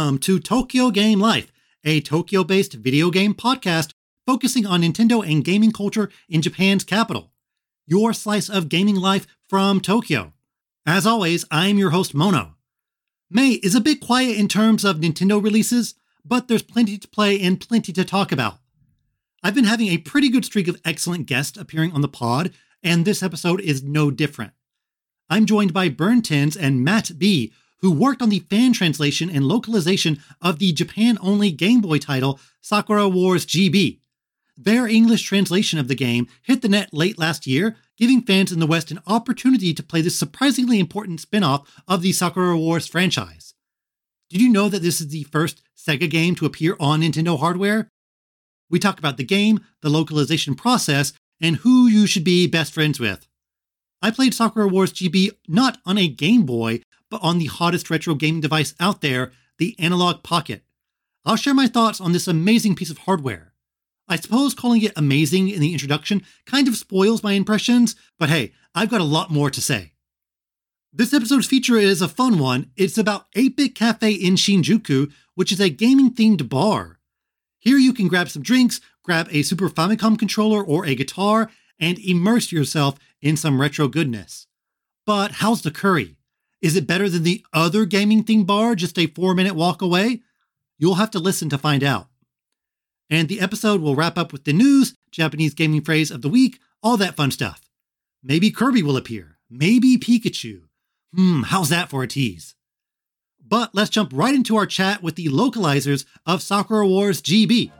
Welcome to Tokyo Game Life, a Tokyo-based video game podcast focusing on Nintendo and gaming culture in Japan's capital. Your slice of gaming life from Tokyo. As always, I'm your host, Mono. May is a bit quiet in terms of Nintendo releases, but there's plenty to play and plenty to talk about. I've been having a pretty good streak of excellent guests appearing on the pod, and this episode is no different. I'm joined by Burntins and Matt B., who worked on the fan translation and localization of the Japan-only Game Boy title Sakura Wars GB. Their English translation of the game hit the net late last year, giving fans in the West an opportunity to play this surprisingly important spin-off of the Sakura Wars franchise. Did you know that this is the first Sega game to appear on Nintendo hardware? We talk about the game, the localization process, and who you should be best friends with. I played Sakura Wars GB not on a Game Boy, but on the hottest retro gaming device out there, the Analog Pocket. I'll share my thoughts on this amazing piece of hardware. I suppose calling it amazing in the introduction kind of spoils my impressions, but hey, I've got a lot more to say. This episode's feature is a fun one. It's about 8-Bit Cafe in Shinjuku, which is a gaming-themed bar. Here you can grab some drinks, grab a Super Famicom controller or a guitar, and immerse yourself in some retro goodness. But how's the curry? Is it better than the other gaming-themed bar just a 4-minute walk away? You'll have to listen to find out. And the episode will wrap up with the news, Japanese gaming phrase of the week, all that fun stuff. Maybe Kirby will appear. Maybe Pikachu. How's that for a tease? But let's jump right into our chat with the localizers of Sakura Wars GB.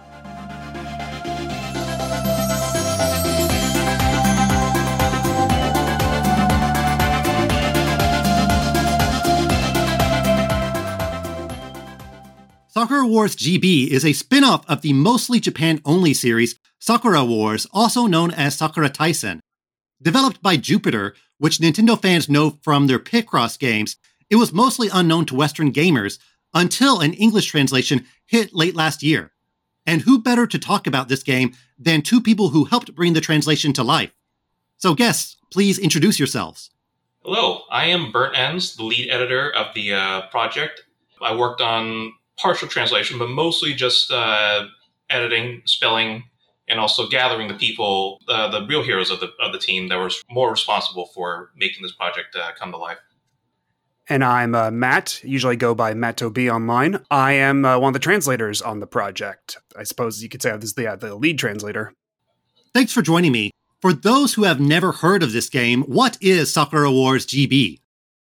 Sakura Wars GB is a spin-off of the mostly Japan-only series Sakura Wars, also known as Sakura Taisen. Developed by Jupiter, which Nintendo fans know from their Picross games, it was mostly unknown to Western gamers until an English translation hit late last year. And who better to talk about this game than two people who helped bring the translation to life? So guests, please introduce yourselves. Hello, I am Burnt Ends, the lead editor of the project. I worked on partial translation, but mostly just editing, spelling, and also gathering the people, the real heroes of the team that were more responsible for making this project come to life. And I'm Matt, usually go by Matt2B online. I am one of the translators on the project. I suppose you could say I was the lead translator. Thanks for joining me. For those who have never heard of this game, what is Sakura Wars GB?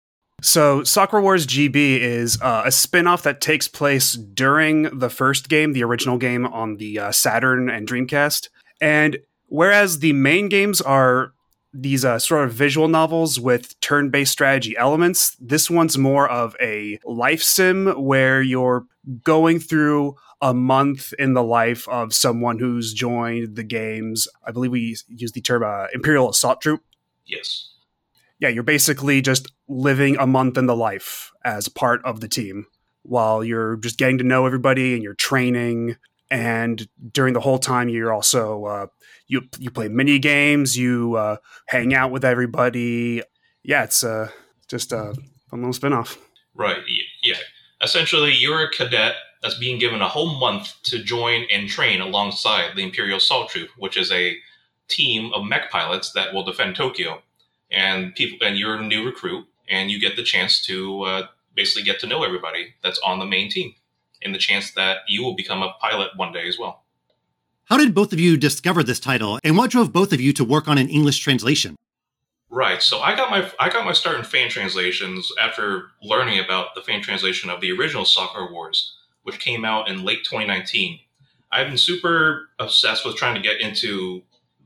So, Sakura Wars GB is a spin-off that takes place during the first game, the original game on the Saturn and Dreamcast. And whereas the main games are these sort of visual novels with turn-based strategy elements, this one's more of a life sim where you're going through a month in the life of someone who's joined the games. I believe we use the term Imperial Assault Troop. Yes. Yeah, you're basically just living a month in the life as part of the team while you're just getting to know everybody and you're training. And during the whole time, you're also, you play mini games, you hang out with everybody. Yeah, it's just a fun little spinoff. Right, yeah. Essentially, you're a cadet that's being given a whole month to join and train alongside the Imperial Assault Troop, which is a team of mech pilots that will defend Tokyo. And you're a new recruit, and you get the chance to basically get to know everybody that's on the main team, and the chance that you will become a pilot one day as well. How did both of you discover this title, and what drove both of you to work on an English translation? Right, so I got my start in fan translations after learning about the fan translation of the original Sakura Wars, which came out in late 2019. I've been super obsessed with trying to get into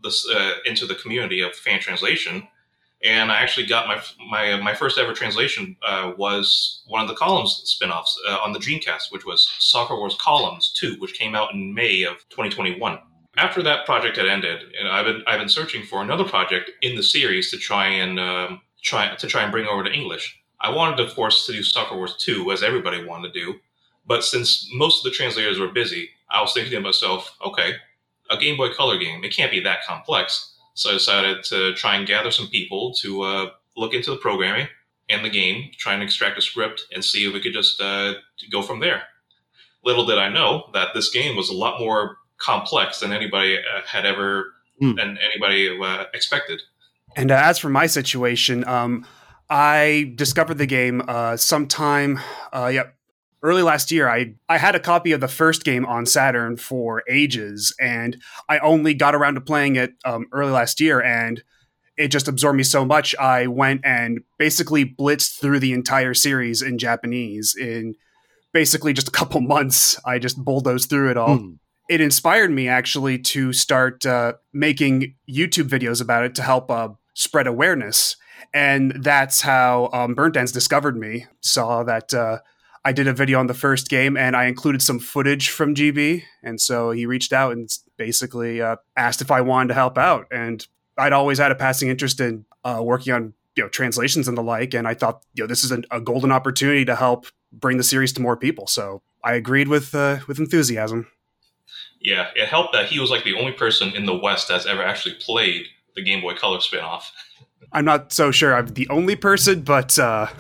the community of fan translation. And I actually got my first ever translation was one of the Columns spinoffs on the Dreamcast, which was Sakura Wars Columns 2, which came out in May of 2021. After that project had ended, and I've been searching for another project in the series to try and bring over to English. I wanted, of course, to do Sakura Wars 2, as everybody wanted to do, but since most of the translators were busy, I was thinking to myself, okay, a Game Boy Color game, it can't be that complex. So I decided to try and gather some people to look into the programming and the game, try and extract a script and see if we could just go from there. little did I know that this game was a lot more complex than anybody had ever and anybody expected. And as for my situation, I discovered the game sometime, early last year. I had a copy of the first game on Saturn for ages, and I only got around to playing it early last year, and it just absorbed me so much. I went and basically blitzed through the entire series in Japanese in basically just a couple months. I just bulldozed through it all. It inspired me actually to start making YouTube videos about it to help spread awareness. And that's how Burnt Ends discovered me. Saw that I did a video on the first game and I included some footage from GB. And so he reached out and basically asked if I wanted to help out. And I'd always had a passing interest in working on translations and the like. And I thought this is a golden opportunity to help bring the series to more people. So I agreed with enthusiasm. Yeah, it helped that he was like the only person in the West that's ever actually played the Game Boy Color spinoff. I'm not so sure I'm the only person, but...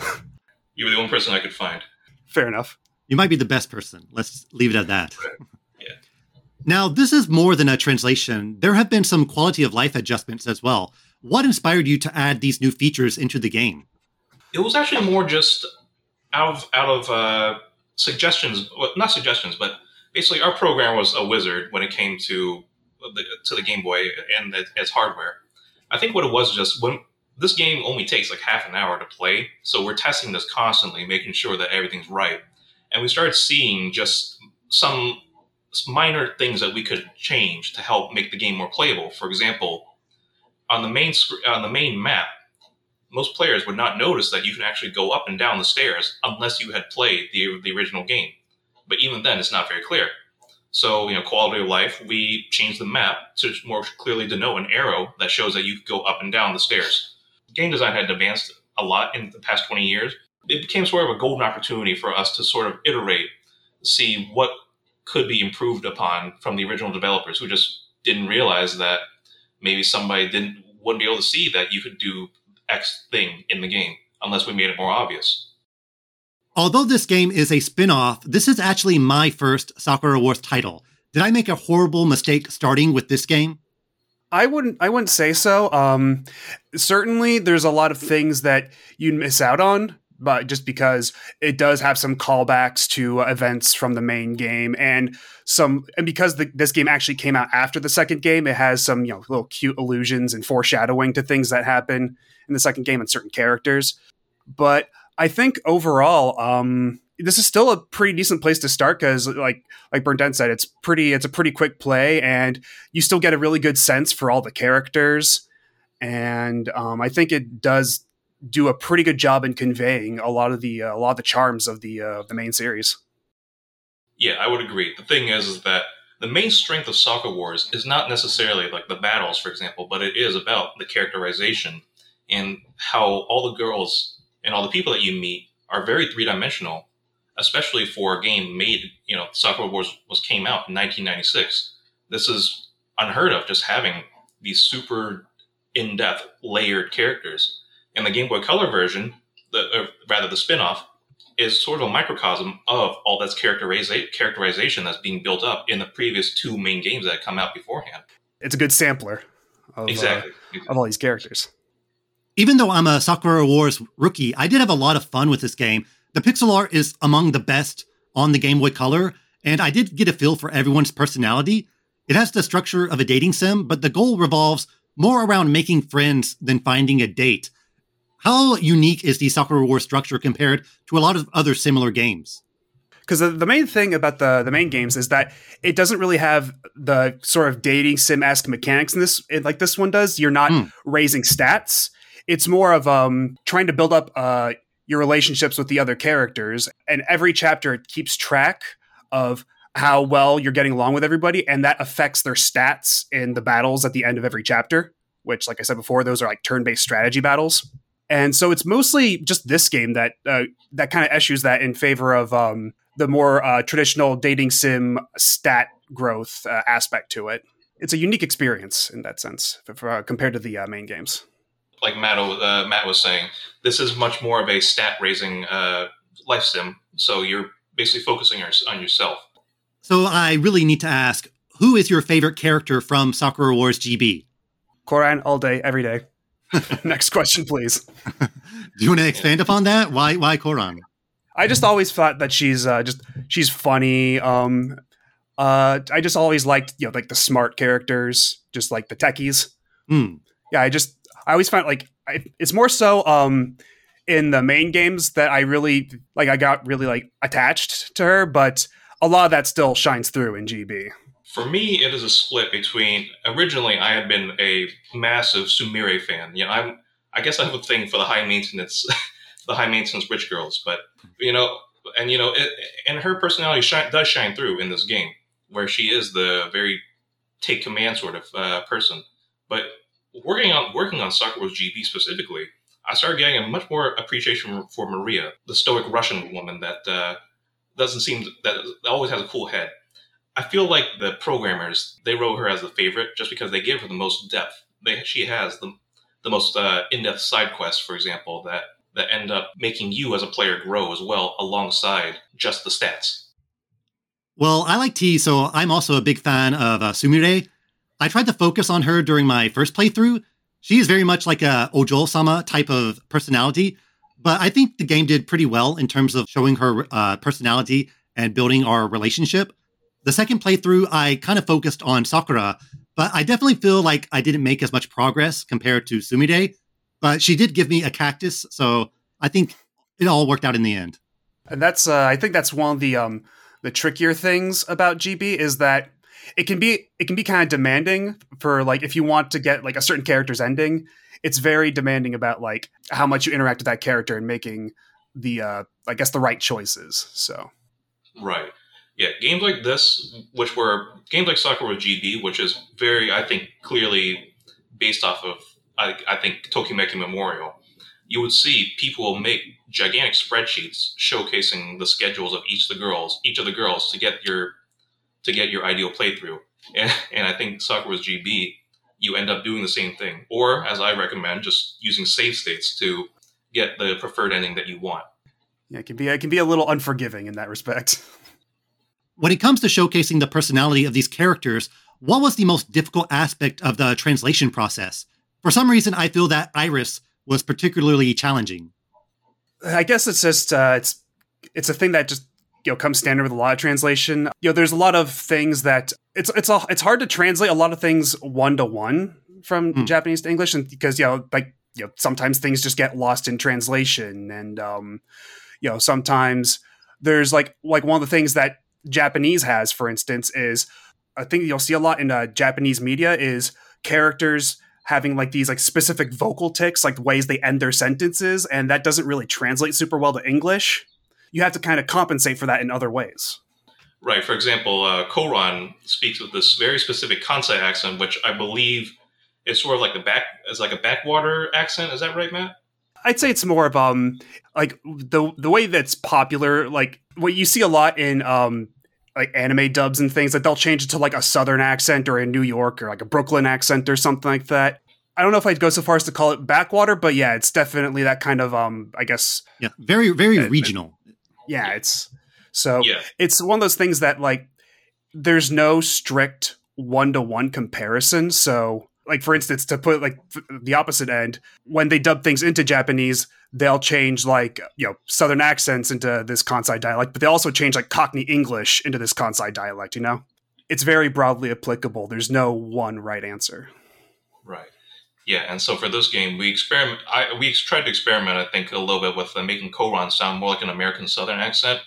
You were the only person I could find. Fair enough. You might be the best person. Let's leave it at that. Yeah. Now, this is more than a translation. There have been some quality of life adjustments as well. What inspired you to add these new features into the game? It was actually more just out of suggestions. Well, not suggestions, but basically our program was a wizard when it came to the Game Boy and its hardware. I think what it was just when this game only takes like half an hour to play, so we're testing this constantly, making sure that everything's right. And we started seeing just some minor things that we could change to help make the game more playable. For example, on the main map, most players would not notice that you can actually go up and down the stairs unless you had played the original game. But even then, it's not very clear. So, quality of life, we changed the map to more clearly denote an arrow that shows that you could go up and down the stairs. Game design had advanced a lot in the past 20 years. It became sort of a golden opportunity for us to sort of iterate, see what could be improved upon from the original developers who just didn't realize that maybe somebody wouldn't be able to see that you could do X thing in the game unless we made it more obvious. Although this game is a spin-off, this is actually my first Sakura Wars title. Did I make a horrible mistake starting with this game? I wouldn't say so. Certainly there's a lot of things that you'd miss out on, but just because it does have some callbacks to events from the main game and because this game actually came out after the second game, it has some little cute allusions and foreshadowing to things that happen in the second game and certain characters. But I think overall, this is still a pretty decent place to start because, like Burnt End said, it's a pretty quick play, and you still get a really good sense for all the characters. And I think it does do a pretty good job in conveying a lot of the charms of the main series. Yeah, I would agree. The thing is that the main strength of Sakura Wars is not necessarily like the battles, for example, but it is about the characterization and how all the girls and all the people that you meet are very three-dimensional, especially for a game made, Sakura Wars came out in 1996. This is unheard of, just having these super in-depth layered characters. And the Game Boy Color version, the spin-off, is sort of a microcosm of all that characterization that's being built up in the previous two main games that had come out beforehand. It's a good sampler of all these characters. Even though I'm a Sakura Wars rookie, I did have a lot of fun with this game. The pixel art is among the best on the Game Boy Color, and I did get a feel for everyone's personality. It has the structure of a dating sim, but the goal revolves more around making friends than finding a date. How unique is the Sakura Wars structure compared to a lot of other similar games? Because the main thing about the main games is that it doesn't really have the sort of dating sim-esque mechanics in this, like this one does. You're not raising stats. It's more of trying to build up your relationships with the other characters. And every chapter, it keeps track of how well you're getting along with everybody. And that affects their stats in the battles at the end of every chapter, which, like I said before, those are like turn-based strategy battles. And so it's mostly just this game that kind of eschews that in favor of the more traditional dating sim stat growth aspect to it. It's a unique experience in that sense compared to the main games. Like Matt was saying, this is much more of a stat-raising life sim, so you're basically focusing on yourself. So I really need to ask, who is your favorite character from Sakura Wars GB? Koran, all day, every day. Next question, please. Do you want to expand upon that? Why Koran? I just always thought that she's funny. I just always liked, like the smart characters, just like the techies. Yeah, I always found it's more so in the main games that I got really attached to her, but a lot of that still shines through in GB. For me, it is a split between, originally I had been a massive Sumire fan. I guess I have a thing for the high maintenance rich girls, but and her personality does shine through in this game, where she is the very take command sort of person. But working on Sakura Wars GB specifically, I started getting a much more appreciation for Maria, the stoic Russian woman that always has a cool head. I feel like the programmers, they wrote her as the favorite just because they gave her the most depth. She has the most in-depth side quests, for example, that end up making you as a player grow as well alongside just the stats. Well, I like T, so I'm also a big fan of Sumire. I tried to focus on her during my first playthrough. She is very much like a Ojo-sama type of personality, but I think the game did pretty well in terms of showing her personality and building our relationship. The second playthrough, I kind of focused on Sakura, but I definitely feel like I didn't make as much progress compared to Sumire, but she did give me a cactus, so I think it all worked out in the end. And that's, I think that's one of the trickier things about GB is that it can be kind of demanding for if you want to get a certain character's ending. It's very demanding about how much you interact with that character and making the the right choices. So right, yeah, games like this, which were games like Sakura GB, which is very, I think, clearly based off of I think Tokimeki Memorial. You would see people make gigantic spreadsheets showcasing the schedules of each of the girls to get your ideal playthrough. And I think Sakura Wars GB, you end up doing the same thing. Or, as I recommend, just using save states to get the preferred ending that you want. Yeah, it can be a little unforgiving in that respect. When it comes to showcasing the personality of these characters, what was the most difficult aspect of the translation process? For some reason, I feel that Iris was particularly challenging. I guess it's just it's a thing that just comes standard with a lot of translation. There's a lot of things that it's hard to translate a lot of things one-to-one from Japanese to English, and because sometimes things just get lost in translation, and sometimes there's like one of the things that Japanese has, for instance, is a thing you'll see a lot in Japanese media is characters having these specific vocal tics, the ways they end their sentences, and that doesn't really translate super well to English. You have to kind of compensate for that in other ways. Right. For example, Koran speaks with this very specific Kansai accent, which I believe is sort of like a backwater accent. Is that right, Matt? I'd say it's more of the way that's popular, what you see a lot in anime dubs and things, they'll change it to a southern accent or a New York or a Brooklyn accent or something like that. I don't know if I'd go so far as to call it backwater, but yeah, it's definitely that kind of I guess. Yeah, very very regional. Yeah, it's one of those things that there's no strict one-to-one comparison. So for instance, to put the opposite end, when they dub things into Japanese, they'll change southern accents into this Kansai dialect, but they also change Cockney English into this Kansai dialect, It's very broadly applicable. There's no one right answer. Right. Yeah, and so for this game, we tried to experiment, I think, a little bit with making Koran sound more like an American Southern accent,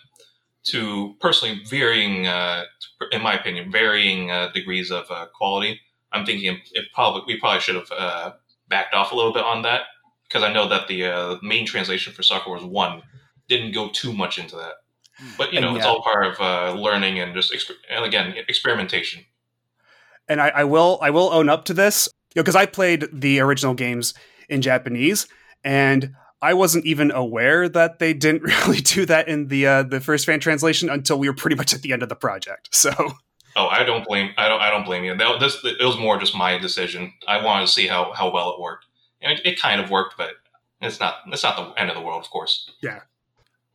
to personally varying, in my opinion, varying degrees of quality. I'm thinking we probably should have backed off a little bit on that, because I know that the main translation for Sakura Wars 1 didn't go too much into that. But, it's all part of learning and just, again, experimentation. And I will own up to this, because I played the original games in Japanese, and I wasn't even aware that they didn't really do that in the first fan translation until we were pretty much at the end of the project. So, I don't blame you. It was more just my decision. I wanted to see how well it worked, and it kind of worked, but it's not the end of the world, of course. Yeah.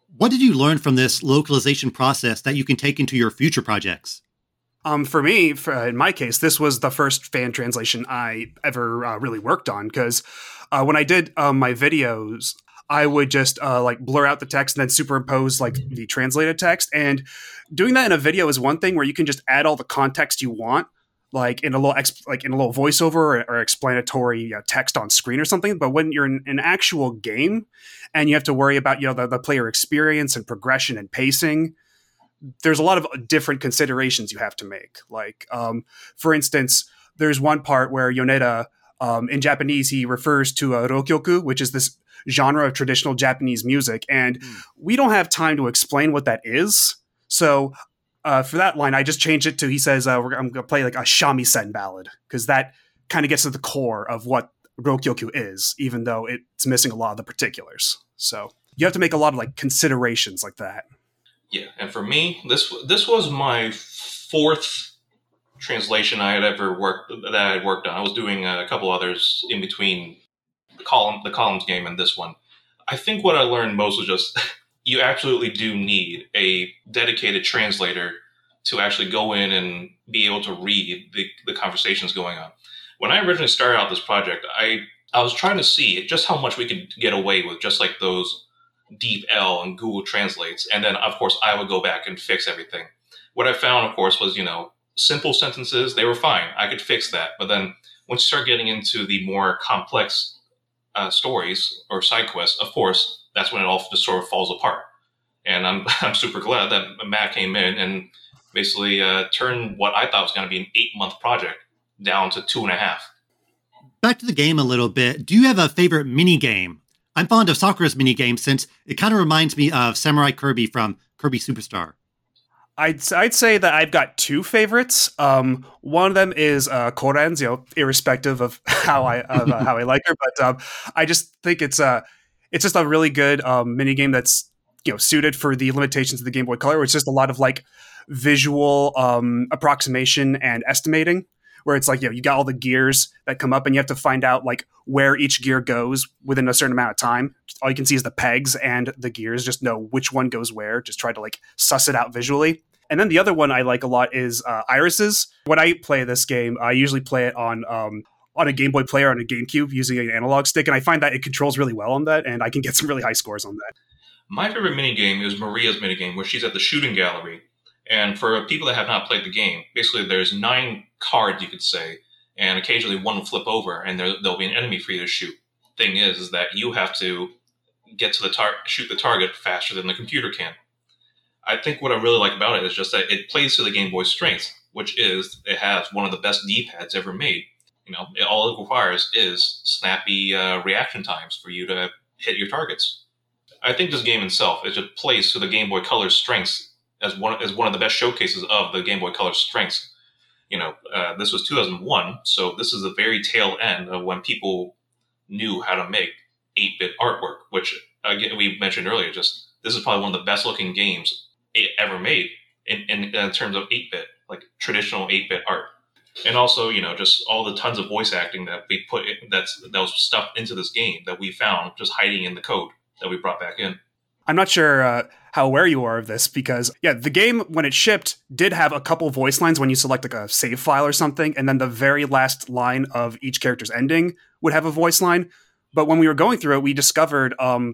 What did you learn from this localization process that you can take into your future projects? For me, in my case, this was the first fan translation I ever really worked on, because when I did my videos, I would just like blur out the text and then superimpose like the translated text. And doing that in a video is one thing where you can just add all the context you want, like in a little voiceover or explanatory text on screen or something. But when you're in an actual game and you have to worry about the player experience and progression and pacing, there's a lot of different considerations you have to make. Like, for instance, there's one part where Yoneda, in Japanese, he refers to rokyoku, which is this genre of traditional Japanese music. And we don't have time to explain what that is. So for that line, I just changed it to, he says, I'm going to play like a shamisen ballad, because that kind of gets to the core of what rokyoku is, even though it's missing a lot of the particulars. So you have to make a lot of like considerations like that. Yeah, and for me, this was my fourth translation I had worked on. I was doing a couple others in between the Columns game and this one. I think what I learned most was just you absolutely do need a dedicated translator to actually go in and be able to read the conversations going on. When I originally started out this project, I was trying to see just how much we could get away with just like those DeepL and Google Translates. And then, of course, I would go back and fix everything. What I found, of course, was, simple sentences, they were fine. I could fix that. But then once you start getting into the more complex stories or side quests, of course, that's when it all just sort of falls apart. And I'm super glad that Matt came in and basically turned what I thought was going to be an 8-month project down to 2.5. Back to the game a little bit. Do you have a favorite mini game? I'm fond of Sakura's mini game since it kind of reminds me of Samurai Kirby from Kirby Superstar. I'd say that I've got two favorites. One of them is Koran's, irrespective of how I like her, but I just think it's just a really good mini game that's suited for the limitations of the Game Boy Color. It's just a lot of like visual approximation and estimating, where it's like, you got all the gears that come up and you have to find out like where each gear goes within a certain amount of time. All you can see is the pegs and the gears, just know which one goes where, just try to like suss it out visually. And then the other one I like a lot is Irises. When I play this game, I usually play it on a Game Boy player on a GameCube using an analog stick. And I find that it controls really well on that, and I can get some really high scores on that. My favorite minigame is Maria's minigame, where she's at the shooting gallery. And for people that have not played the game, basically there's 9 cards, you could say, and occasionally one will flip over, and there'll be an enemy for you to shoot. Thing is that you have to get to shoot the target faster than the computer can. I think what I really like about it is just that it plays to the Game Boy's strength, which is it has one of the best D-pads ever made. All it requires is snappy reaction times for you to hit your targets. I think this game itself, it just plays to the Game Boy Color's strengths as one of the best showcases of the Game Boy Color's strengths. This was 2001, so this is the very tail end of when people knew how to make 8-bit artwork, which, again, we mentioned earlier, this is probably one of the best looking games ever made in terms of 8-bit, like traditional 8-bit art. And also, just all the tons of voice acting that we put in, that was stuffed into this game that we found just hiding in the code that we brought back in. I'm not sure how aware you are of this, because the game, when it shipped, did have a couple voice lines when you select like a save file or something, and then the very last line of each character's ending would have a voice line. But when we were going through it, we discovered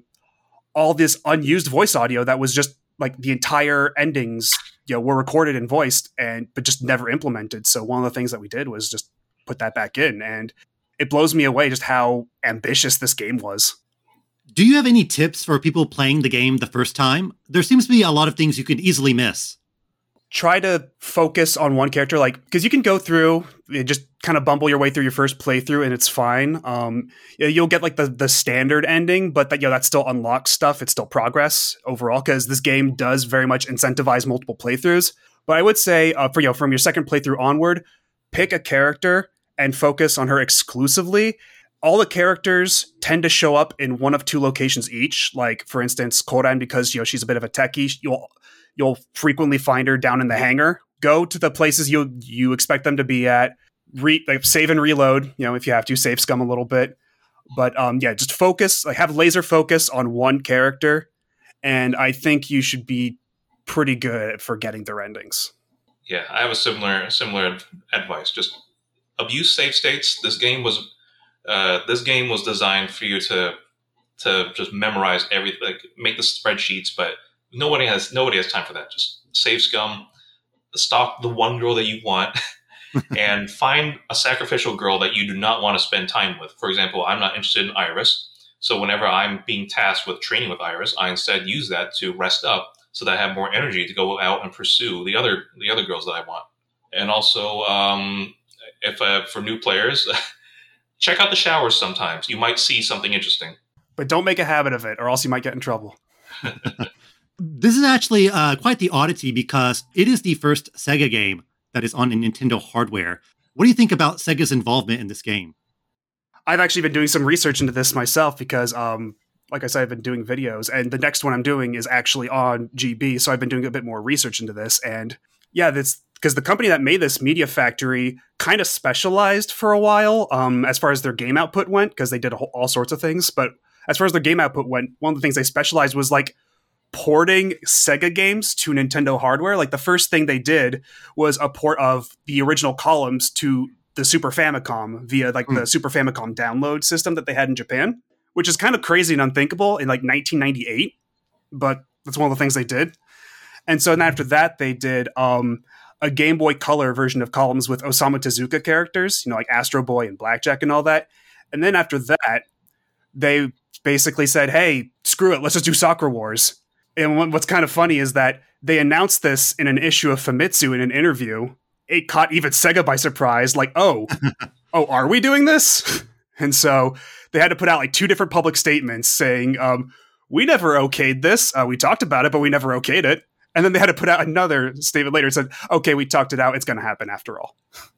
all this unused voice audio that was just like the entire endings were recorded and voiced, but just never implemented. So one of the things that we did was just put that back in, and it blows me away just how ambitious this game was. Do you have any tips for people playing the game the first time? There seems to be a lot of things you could easily miss. Try to focus on one character, because you can go through, just kind of bumble your way through your first playthrough and it's fine. You'll get like the standard ending, but that still unlocks stuff. It's still progress overall, because this game does very much incentivize multiple playthroughs. But I would say from your second playthrough onward, pick a character and focus on her exclusively. All the characters tend to show up in one of two locations each. Like, for instance, Koran, because she's a bit of a techie, you'll frequently find her down in the hangar. Go to the places you expect them to be at. Save and reload, if you have to, save scum a little bit. But just focus, have laser focus on one character and I think you should be pretty good at forgetting their endings. Yeah, I have a similar advice. Just abuse save states. This game was designed for you to just memorize everything, like make the spreadsheets, but nobody has time for that. Just save scum, stalk the one girl that you want, and find a sacrificial girl that you do not want to spend time with. For example, I'm not interested in Iris, so whenever I'm being tasked with training with Iris, I instead use that to rest up so that I have more energy to go out and pursue the other girls that I want. And also, if for new players, check out the showers sometimes. You might see something interesting. But don't make a habit of it, or else you might get in trouble. This is actually quite the oddity because it is the first Sega game that is on a Nintendo hardware. What do you think about Sega's involvement in this game? I've actually been doing some research into this myself because, like I said, I've been doing videos, and the next one I'm doing is actually on GB, so I've been doing a bit more research into this. And yeah, that's because the company that made this, Media Factory, kind of specialized for a while as far as their game output went, because they did all sorts of things. But as far as their game output went, one of the things they specialized was like porting Sega games to Nintendo hardware. Like the first thing they did was a port of the original Columns to the Super Famicom via like the Super Famicom download system that they had in Japan, which is kind of crazy and unthinkable in like 1998, but that's one of the things they did. And so then after that, they did a Game Boy Color version of Columns with Osamu Tezuka characters, like Astro Boy and Blackjack and all that. And then after that, they basically said, hey, screw it, let's just do Sakura Wars. And what's kind of funny is that they announced this in an issue of Famitsu in an interview. It caught even Sega by surprise, like, oh, are we doing this? And so they had to put out like 2 different public statements saying, we never okayed this. We talked about it, but we never okayed it. And then they had to put out another statement later and said, okay, we talked it out. It's going to happen after all.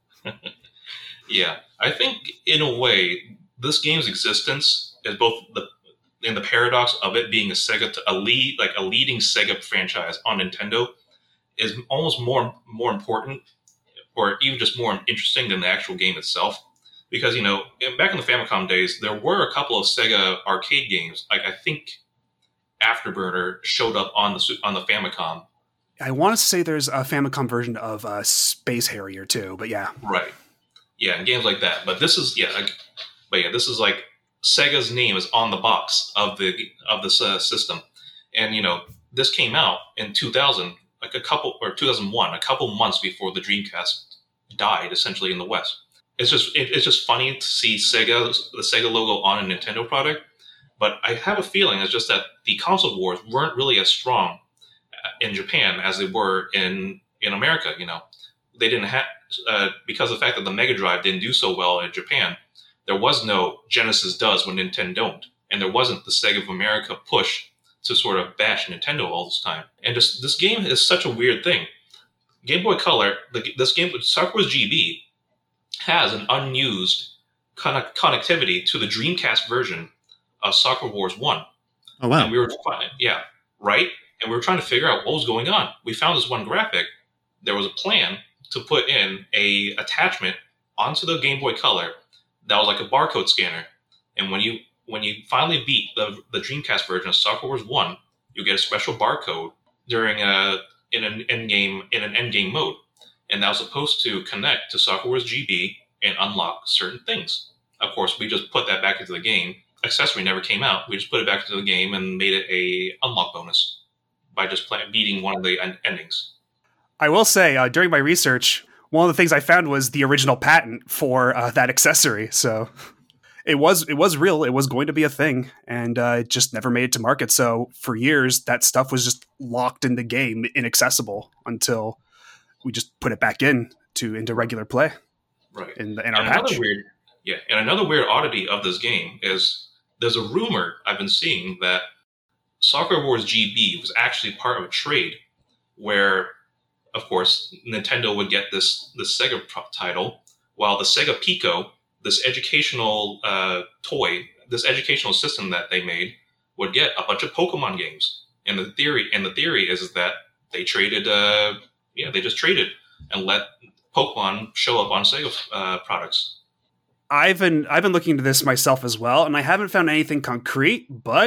Yeah, I think in a way, this game's existence is both in the paradox of it being a leading Sega franchise on Nintendo is almost more important, or even just more interesting than the actual game itself. Because, back in the Famicom days, there were a couple of Sega arcade games. Like, I think Afterburner showed up on the Famicom. I want to say there's a Famicom version of Space Harrier too, but yeah. Right. Yeah, and games like that. But this is, this is like Sega's name is on the box of this system. And, this came out in 2000, 2001, a couple months before the Dreamcast died, essentially, in the West. It's just funny to see the Sega logo on a Nintendo product, but I have a feeling it's just that the console wars weren't really as strong in Japan as they were in America. They didn't have because of the fact that the Mega Drive didn't do so well in Japan. There was no Genesis does when Nintendo don't, and there wasn't the Sega of America push to sort of bash Nintendo all this time. And just this game is such a weird thing. Game Boy Color, this game, Sakura Wars GB, has an unused connectivity to the Dreamcast version of Sakura Wars 1. Oh, wow. And we were, right? And we were trying to figure out what was going on. We found this one graphic. There was a plan to put in a attachment onto the Game Boy Color that was like a barcode scanner. And when you finally beat the Dreamcast version of Sakura Wars 1, you get a special barcode during in an endgame mode. And that was supposed to connect to Sakura Wars GB and unlock certain things. Of course, we just put that back into the game. Accessory never came out. We just put it back into the game and made it a unlock bonus by just beating one of the endings. I will say, during my research, one of the things I found was the original patent for that accessory. So it was real. It was going to be a thing, and it just never made it to market. So for years, that stuff was just locked in the game, inaccessible, until we just put it back into regular play. Right. In our patch. And another weird oddity of this game is there's a rumor I've been seeing that Sakura Wars GB was actually part of a trade where, of course, Nintendo would get this Sega title, while the Sega Pico, this educational toy, this educational system that they made, would get a bunch of Pokemon games. And the theory is that they traded, they just traded and let Pokemon show up on Sega products. I've been looking into this myself as well, and I haven't found anything concrete, but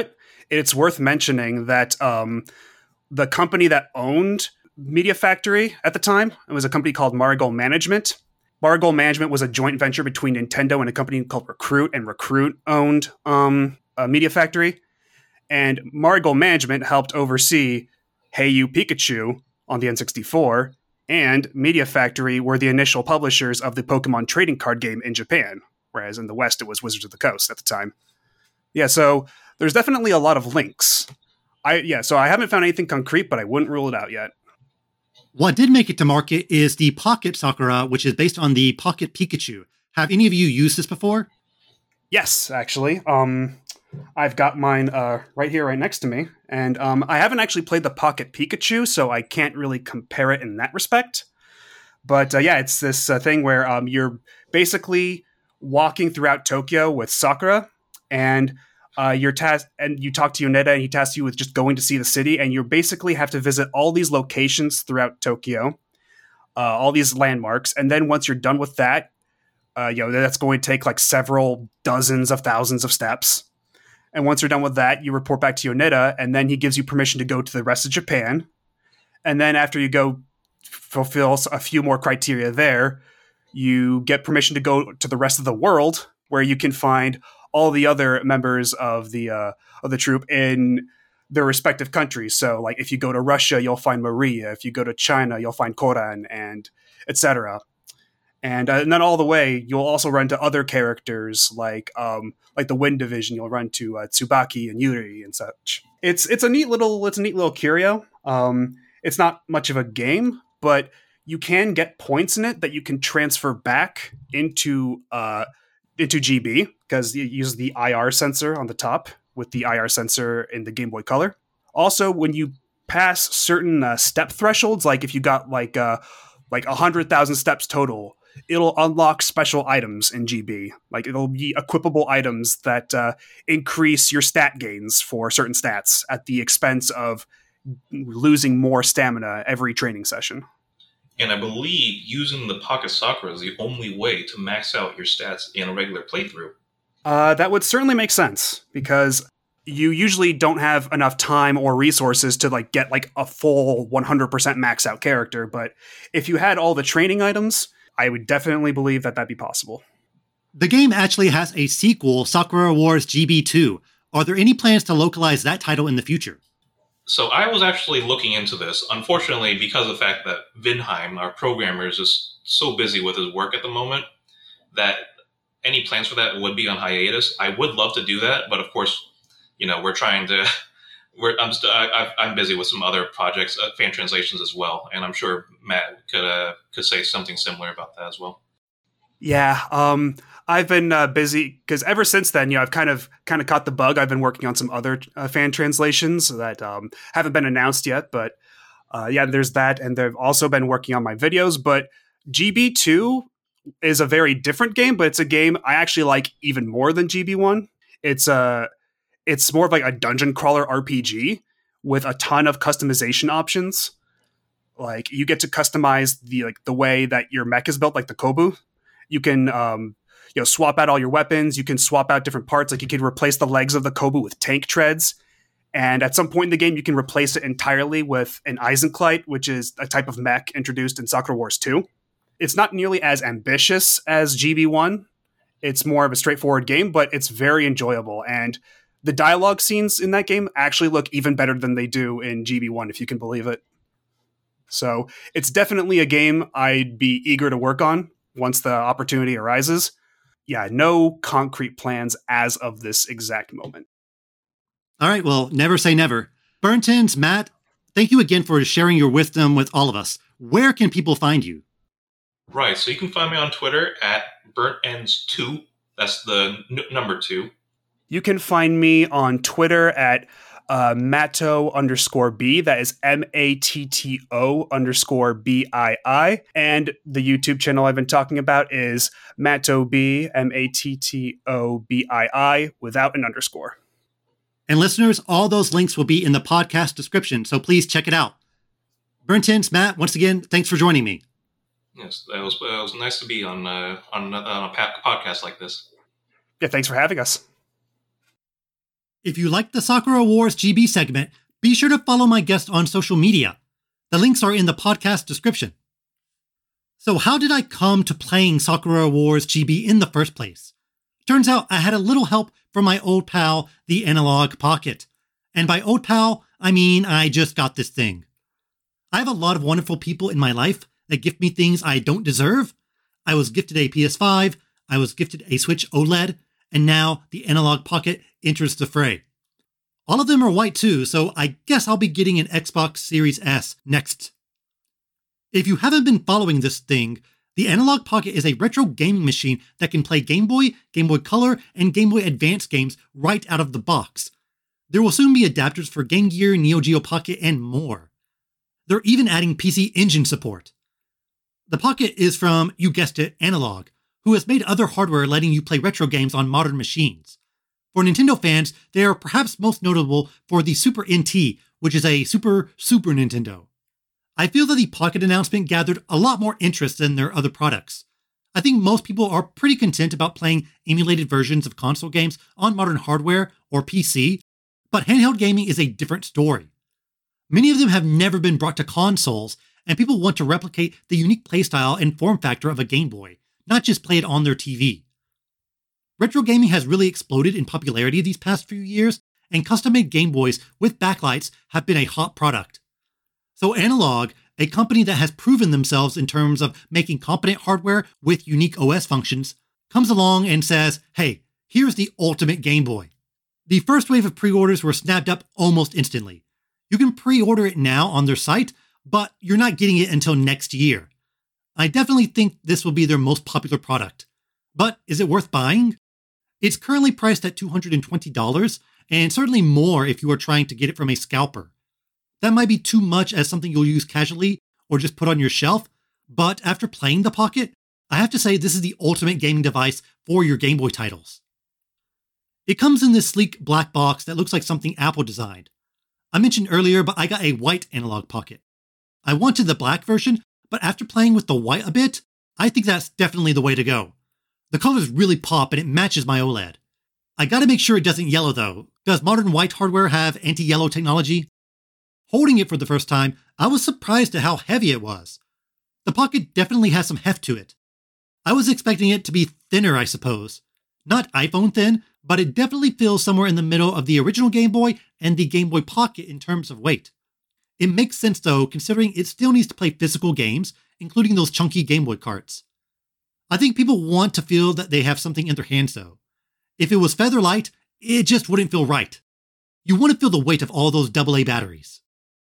it's worth mentioning that the company that owned Media Factory at the time, it was a company called Marigold Management. Marigold Management was a joint venture between Nintendo and a company called Recruit, and Recruit owned Media Factory. And Marigold Management helped oversee Hey You Pikachu on the N64, and Media Factory were the initial publishers of the Pokemon trading card game in Japan, whereas in the West it was Wizards of the Coast at the time. Yeah, so there's definitely a lot of links. So I haven't found anything concrete, but I wouldn't rule it out yet. What did make it to market is the Pocket Sakura, which is based on the Pocket Pikachu. Have any of you used this before? Yes, actually. I've got mine right here, right next to me. And I haven't actually played the Pocket Pikachu, so I can't really compare it in that respect. But it's this thing where you're basically walking throughout Tokyo with Sakura, and you're tasked, and you talk to Yoneda, and he tasks you with just going to see the city, and you basically have to visit all these locations throughout Tokyo, all these landmarks, and then once you're done with that, that's going to take like several dozens of thousands of steps. And once you're done with that, you report back to Yoneda, and then he gives you permission to go to the rest of Japan. And then after you go fulfill a few more criteria there, you get permission to go to the rest of the world, where you can find all the other members of the troop in their respective countries. So, like, if you go to Russia, you'll find Maria. If you go to China, you'll find Koran, and etc. And then all the way, you'll also run to other characters like the Wind Division. You'll run to Tsubaki and Yuri and such. It's a neat little curio. It's not much of a game, but you can get points in it that you can transfer back into GB, because it uses the IR sensor on the top with the IR sensor in the Game Boy Color. Also, when you pass certain step thresholds, like if you got like 100,000 steps total, it'll unlock special items in GB. Like, it'll be equipable items that increase your stat gains for certain stats at the expense of losing more stamina every training session. And I believe using the Pocket Sakura is the only way to max out your stats in a regular playthrough. That would certainly make sense, because you usually don't have enough time or resources to like get like a full 100% max out character. But if you had all the training items, I would definitely believe that that'd be possible. The game actually has a sequel, Sakura Wars GB2. Are there any plans to localize that title in the future? So I was actually looking into this. Unfortunately, because of the fact that Vinheim, our programmer, is just so busy with his work at the moment, that any plans for that would be on hiatus. I would love to do that, but of course, we're trying to. I'm busy with some other projects, fan translations as well, and I'm sure Matt could say something similar about that as well. Yeah, I've been busy because ever since then, I've kind of caught the bug. I've been working on some other fan translations that haven't been announced yet, but there's that, and they've also been working on my videos. But GB2 is a very different game, but it's a game I actually like even more than GB1. It's more of like a dungeon crawler RPG with a ton of customization options. Like, you get to customize the way that your mech is built, like the Kobu. You can swap out all your weapons. You can swap out different parts. Like, you can replace the legs of the Kobu with tank treads. And at some point in the game, you can replace it entirely with an Eisenkleid, which is a type of mech introduced in Sakura Wars 2. It's not nearly as ambitious as GB1. It's more of a straightforward game, but it's very enjoyable. And the dialogue scenes in that game actually look even better than they do in GB1, if you can believe it. So it's definitely a game I'd be eager to work on once the opportunity arises. Yeah, no concrete plans as of this exact moment. All right, well, never say never. Burntens, Matt, thank you again for sharing your wisdom with all of us. Where can people find you? Right, so you can find me on Twitter at BurntEnds2. That's the number 2. You can find me on Twitter at Matto_B. That is MATTO_BII. And the YouTube channel I've been talking about is MattoB, MATTOBII, without an underscore. And listeners, all those links will be in the podcast description, so please check it out. Burntens, Matt, once again, thanks for joining me. Yes, it was nice to be on a podcast like this. Yeah, thanks for having us. If you like the Sakura Wars GB segment, be sure to follow my guest on social media. The links are in the podcast description. So how did I come to playing Sakura Wars GB in the first place? Turns out I had a little help from my old pal, the Analog Pocket. And by old pal, I mean I just got this thing. I have a lot of wonderful people in my life that gift me things I don't deserve. I was gifted a PS5, I was gifted a Switch OLED, and now the Analog Pocket enters the fray. All of them are white too, so I guess I'll be getting an Xbox Series S next. If you haven't been following this thing, the Analog Pocket is a retro gaming machine that can play Game Boy, Game Boy Color, and Game Boy Advance games right out of the box. There will soon be adapters for Game Gear, Neo Geo Pocket, and more. They're even adding PC Engine support. The Pocket is from, you guessed it, Analog, who has made other hardware letting you play retro games on modern machines. For Nintendo fans, they are perhaps most notable for the Super NT, which is a Super Nintendo. I feel that the Pocket announcement gathered a lot more interest than their other products. I think most people are pretty content about playing emulated versions of console games on modern hardware or PC, but handheld gaming is a different story. Many of them have never been brought to consoles, and people want to replicate the unique playstyle and form factor of a Game Boy, not just play it on their TV. Retro gaming has really exploded in popularity these past few years, and custom-made Game Boys with backlights have been a hot product. So Analog, a company that has proven themselves in terms of making competent hardware with unique OS functions, comes along and says, hey, here's the ultimate Game Boy. The first wave of pre-orders were snapped up almost instantly. You can pre-order it now on their site, but you're not getting it until next year. I definitely think this will be their most popular product. But is it worth buying? It's currently priced at $220, and certainly more if you are trying to get it from a scalper. That might be too much as something you'll use casually or just put on your shelf, but after playing the Pocket, I have to say this is the ultimate gaming device for your Game Boy titles. It comes in this sleek black box that looks like something Apple designed. I mentioned earlier, but I got a white Analog Pocket. I wanted the black version, but after playing with the white a bit, I think that's definitely the way to go. The colors really pop and it matches my OLED. I gotta make sure it doesn't yellow though. Does modern white hardware have anti-yellow technology? Holding it for the first time, I was surprised at how heavy it was. The Pocket definitely has some heft to it. I was expecting it to be thinner, I suppose. Not iPhone thin, but it definitely feels somewhere in the middle of the original Game Boy and the Game Boy Pocket in terms of weight. It makes sense though, considering it still needs to play physical games, including those chunky Game Boy carts. I think people want to feel that they have something in their hands though. If it was feather light, it just wouldn't feel right. You want to feel the weight of all those AA batteries.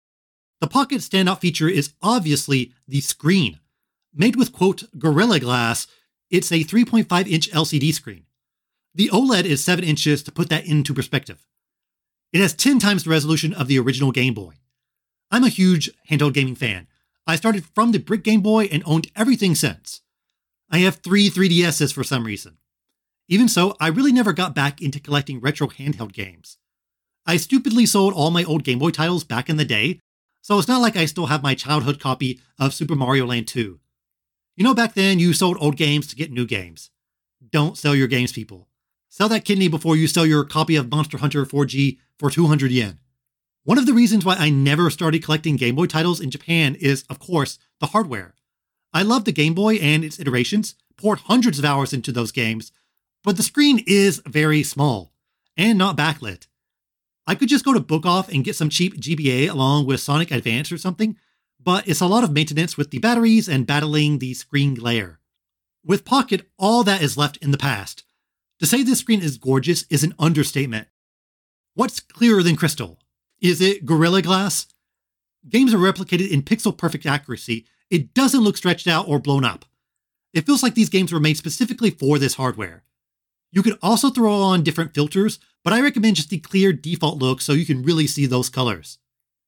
The Pocket's standout feature is obviously the screen. Made with, quote, Gorilla Glass, it's a 3.5-inch LCD screen. The OLED is 7 inches to put that into perspective. It has 10 times the resolution of the original Game Boy. I'm a huge handheld gaming fan. I started from the brick Game Boy and owned everything since. I have 3 3DSs for some reason. Even so, I really never got back into collecting retro handheld games. I stupidly sold all my old Game Boy titles back in the day, so it's not like I still have my childhood copy of Super Mario Land 2. You know, back then you sold old games to get new games. Don't sell your games, people. Sell that kidney before you sell your copy of Monster Hunter 4G for 200 yen. One of the reasons why I never started collecting Game Boy titles in Japan is, of course, the hardware. I love the Game Boy and its iterations, poured hundreds of hours into those games, but the screen is very small, and not backlit. I could just go to Book Off and get some cheap GBA along with Sonic Advance or something, but it's a lot of maintenance with the batteries and battling the screen glare. With Pocket, all that is left in the past. To say this screen is gorgeous is an understatement. What's clearer than crystal? Is it Gorilla Glass? Games are replicated in pixel-perfect accuracy. It doesn't look stretched out or blown up. It feels like these games were made specifically for this hardware. You could also throw on different filters, but I recommend just the clear default look so you can really see those colors.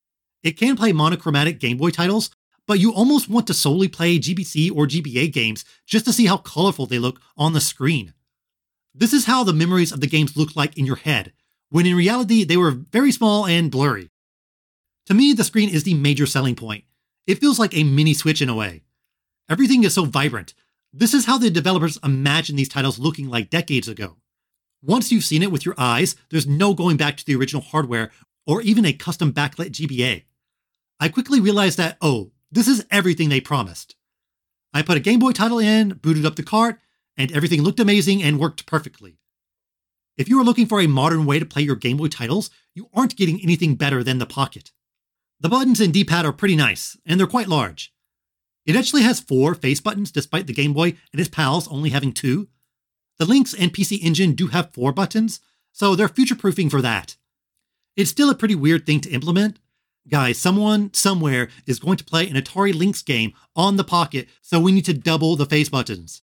It can play monochromatic Game Boy titles, but you almost want to solely play GBC or GBA games just to see how colorful they look on the screen. This is how the memories of the games look like in your head, when in reality they were very small and blurry. To me, the screen is the major selling point. It feels like a mini Switch in a way. Everything is so vibrant. This is how the developers imagined these titles looking like decades ago. Once you've seen it with your eyes, there's no going back to the original hardware or even a custom backlit GBA. I quickly realized that, this is everything they promised. I put a Game Boy title in, booted up the cart, and everything looked amazing and worked perfectly. If you are looking for a modern way to play your Game Boy titles, you aren't getting anything better than the Pocket. The buttons and D-pad are pretty nice, and they're quite large. It actually has 4 face buttons despite the Game Boy and its pals only having 2. The Lynx and PC Engine do have 4 buttons, so they're future-proofing for that. It's still a pretty weird thing to implement. Guys, someone, somewhere, is going to play an Atari Lynx game on the Pocket, so we need to double the face buttons.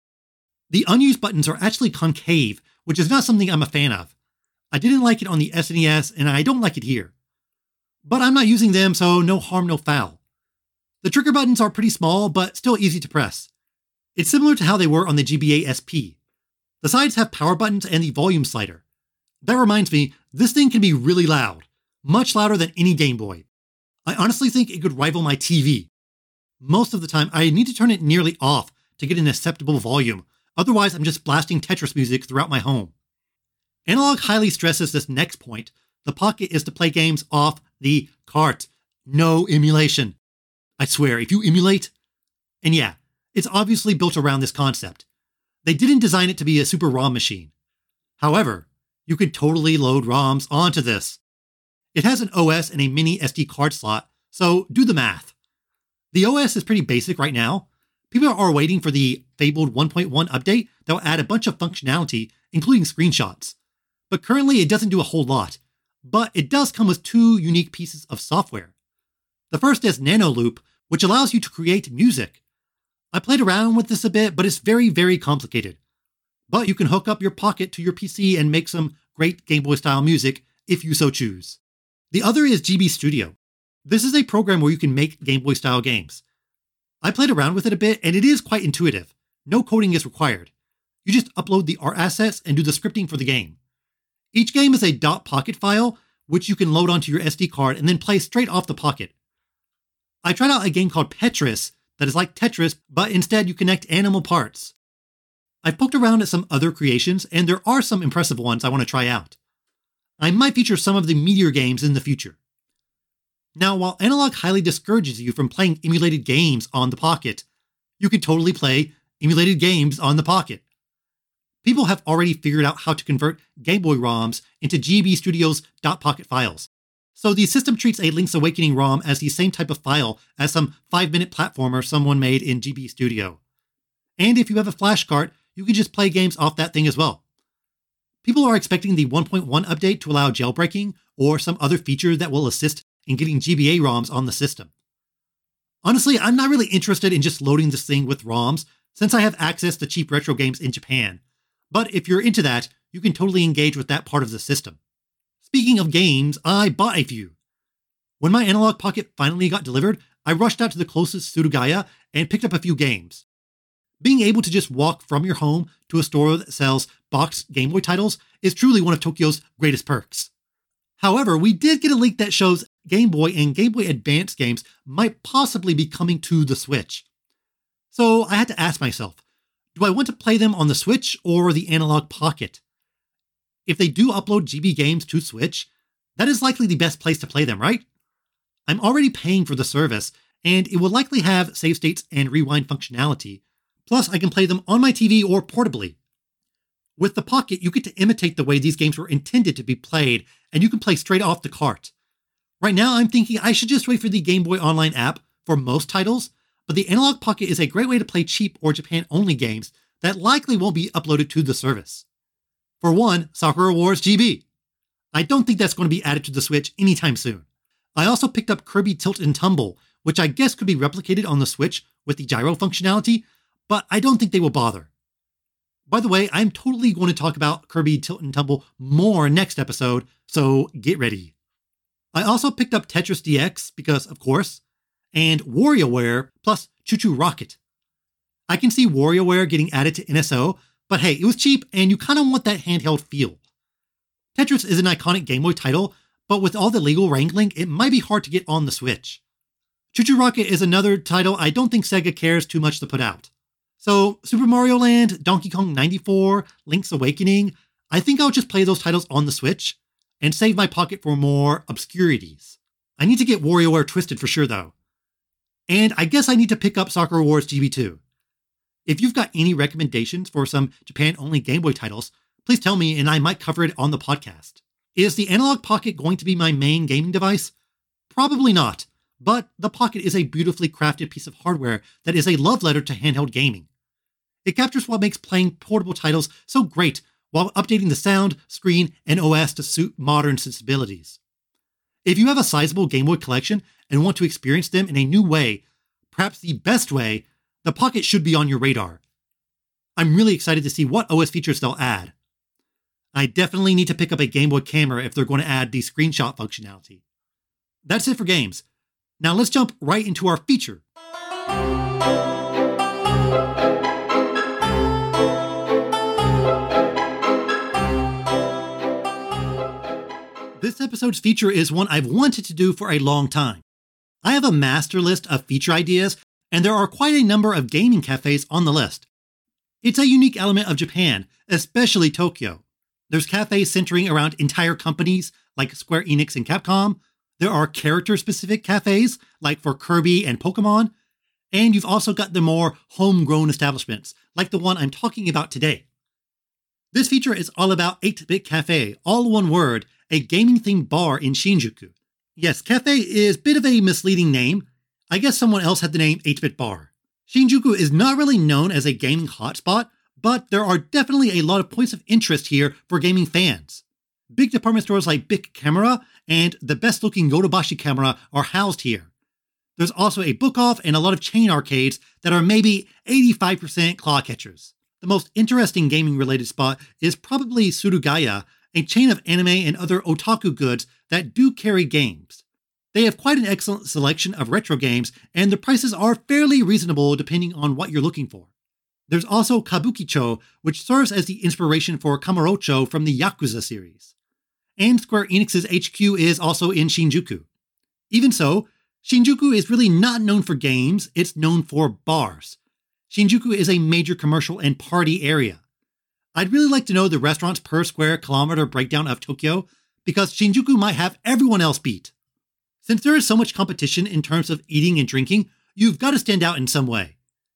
The unused buttons are actually concave, which is not something I'm a fan of. I didn't like it on the SNES, and I don't like it here. But I'm not using them, so no harm, no foul. The trigger buttons are pretty small, but still easy to press. It's similar to how they were on the GBA SP. The sides have power buttons and the volume slider. That reminds me, this thing can be really loud. Much louder than any Game Boy. I honestly think it could rival my TV. Most of the time, I need to turn it nearly off to get an acceptable volume. Otherwise, I'm just blasting Tetris music throughout my home. Analog highly stresses this next point. The Pocket is to play games off the cart. No emulation. I swear, if you emulate... And yeah, it's obviously built around this concept. They didn't design it to be a super ROM machine. However, you could totally load ROMs onto this. It has an OS and a mini SD card slot, so do the math. The OS is pretty basic right now. People are waiting for the fabled 1.1 update that will add a bunch of functionality, including screenshots. But currently it doesn't do a whole lot. But it does come with 2 unique pieces of software. The first is NanoLoop, which allows you to create music. I played around with this a bit, but it's very, very complicated. But you can hook up your Pocket to your PC and make some great Game Boy style music if you so choose. The other is GB Studio. This is a program where you can make Game Boy style games. I played around with it a bit and it is quite intuitive. No coding is required. You just upload the art assets and do the scripting for the game. Each game is a .pocket file, which you can load onto your SD card and then play straight off the Pocket. I tried out a game called Petris that is like Tetris, but instead you connect animal parts. I've poked around at some other creations, and there are some impressive ones I want to try out. I might feature some of the Meteor games in the future. Now, while Analog highly discourages you from playing emulated games on the Pocket, you can totally play emulated games on the Pocket. People have already figured out how to convert Game Boy ROMs into GB Studio's .pocket files. So the system treats a Link's Awakening ROM as the same type of file as some 5-minute platformer someone made in GB Studio. And if you have a flash card, you can just play games off that thing as well. People are expecting the 1.1 update to allow jailbreaking or some other feature that will assist in getting GBA ROMs on the system. Honestly, I'm not really interested in just loading this thing with ROMs since I have access to cheap retro games in Japan. But if you're into that, you can totally engage with that part of the system. Speaking of games, I bought a few. When my Analog Pocket finally got delivered, I rushed out to the closest Surugaya and picked up a few games. Being able to just walk from your home to a store that sells boxed Game Boy titles is truly one of Tokyo's greatest perks. However, we did get a link that shows Game Boy and Game Boy Advance games might possibly be coming to the Switch. So I had to ask myself, do I want to play them on the Switch or the Analog Pocket? If they do upload GB games to Switch, that is likely the best place to play them, right? I'm already paying for the service, and it will likely have save states and rewind functionality. Plus, I can play them on my TV or portably. With the Pocket, you get to imitate the way these games were intended to be played, and you can play straight off the cart. Right now, I'm thinking I should just wait for the Game Boy Online app for most titles, but the Analog Pocket is a great way to play cheap or Japan-only games that likely won't be uploaded to the service. For one, Sakura Wars GB. I don't think that's going to be added to the Switch anytime soon. I also picked up Kirby Tilt and Tumble, which I guess could be replicated on the Switch with the gyro functionality, but I don't think they will bother. By the way, I'm totally going to talk about Kirby Tilt and Tumble more next episode, so get ready. I also picked up Tetris DX because, of course, and WarioWare plus ChuChu Rocket. I can see WarioWare getting added to NSO, but hey, it was cheap and you kind of want that handheld feel. Tetris is an iconic Game Boy title, but with all the legal wrangling, it might be hard to get on the Switch. ChuChu Rocket is another title I don't think Sega cares too much to put out. So, Super Mario Land, Donkey Kong 94, Link's Awakening, I think I'll just play those titles on the Switch and save my pocket for more obscurities. I need to get WarioWare Twisted for sure though. And I guess I need to pick up Sakura Wars GB2. If you've got any recommendations for some Japan-only Game Boy titles, please tell me and I might cover it on the podcast. Is the Analog Pocket going to be my main gaming device? Probably not, but the Pocket is a beautifully crafted piece of hardware that is a love letter to handheld gaming. It captures what makes playing portable titles so great while updating the sound, screen, and OS to suit modern sensibilities. If you have a sizable Game Boy collection and want to experience them in a new way, perhaps the best way, the Pocket should be on your radar. I'm really excited to see what OS features they'll add. I definitely need to pick up a Game Boy camera if they're going to add the screenshot functionality. That's it for games. Now let's jump right into our feature. This episode's feature is one I've wanted to do for a long time. I have a master list of feature ideas, and there are quite a number of gaming cafes on the list. It's a unique element of Japan, especially Tokyo. There's cafes centering around entire companies like Square Enix and Capcom. There are character-specific cafes like for Kirby and Pokemon. And you've also got the more homegrown establishments like the one I'm talking about today. This feature is all about 8-Bit Cafe, all one word, a gaming-themed bar in Shinjuku. Yes, cafe is a bit of a misleading name. I guess someone else had the name 8-Bit Bar. Shinjuku is not really known as a gaming hotspot, but there are definitely a lot of points of interest here for gaming fans. Big department stores like Bic Camera and the best-looking Yodobashi camera are housed here. There's also a book-off and a lot of chain arcades that are maybe 85% claw catchers. The most interesting gaming-related spot is probably Surugaya, a chain of anime and other otaku goods that do carry games. They have quite an excellent selection of retro games, and the prices are fairly reasonable depending on what you're looking for. There's also Kabukicho, which serves as the inspiration for Kamurocho from the Yakuza series. And Square Enix's HQ is also in Shinjuku. Even so, Shinjuku is really not known for games, it's known for bars. Shinjuku is a major commercial and party area. I'd really like to know the restaurants per square kilometer breakdown of Tokyo, because Shinjuku might have everyone else beat. Since there is so much competition in terms of eating and drinking, you've got to stand out in some way.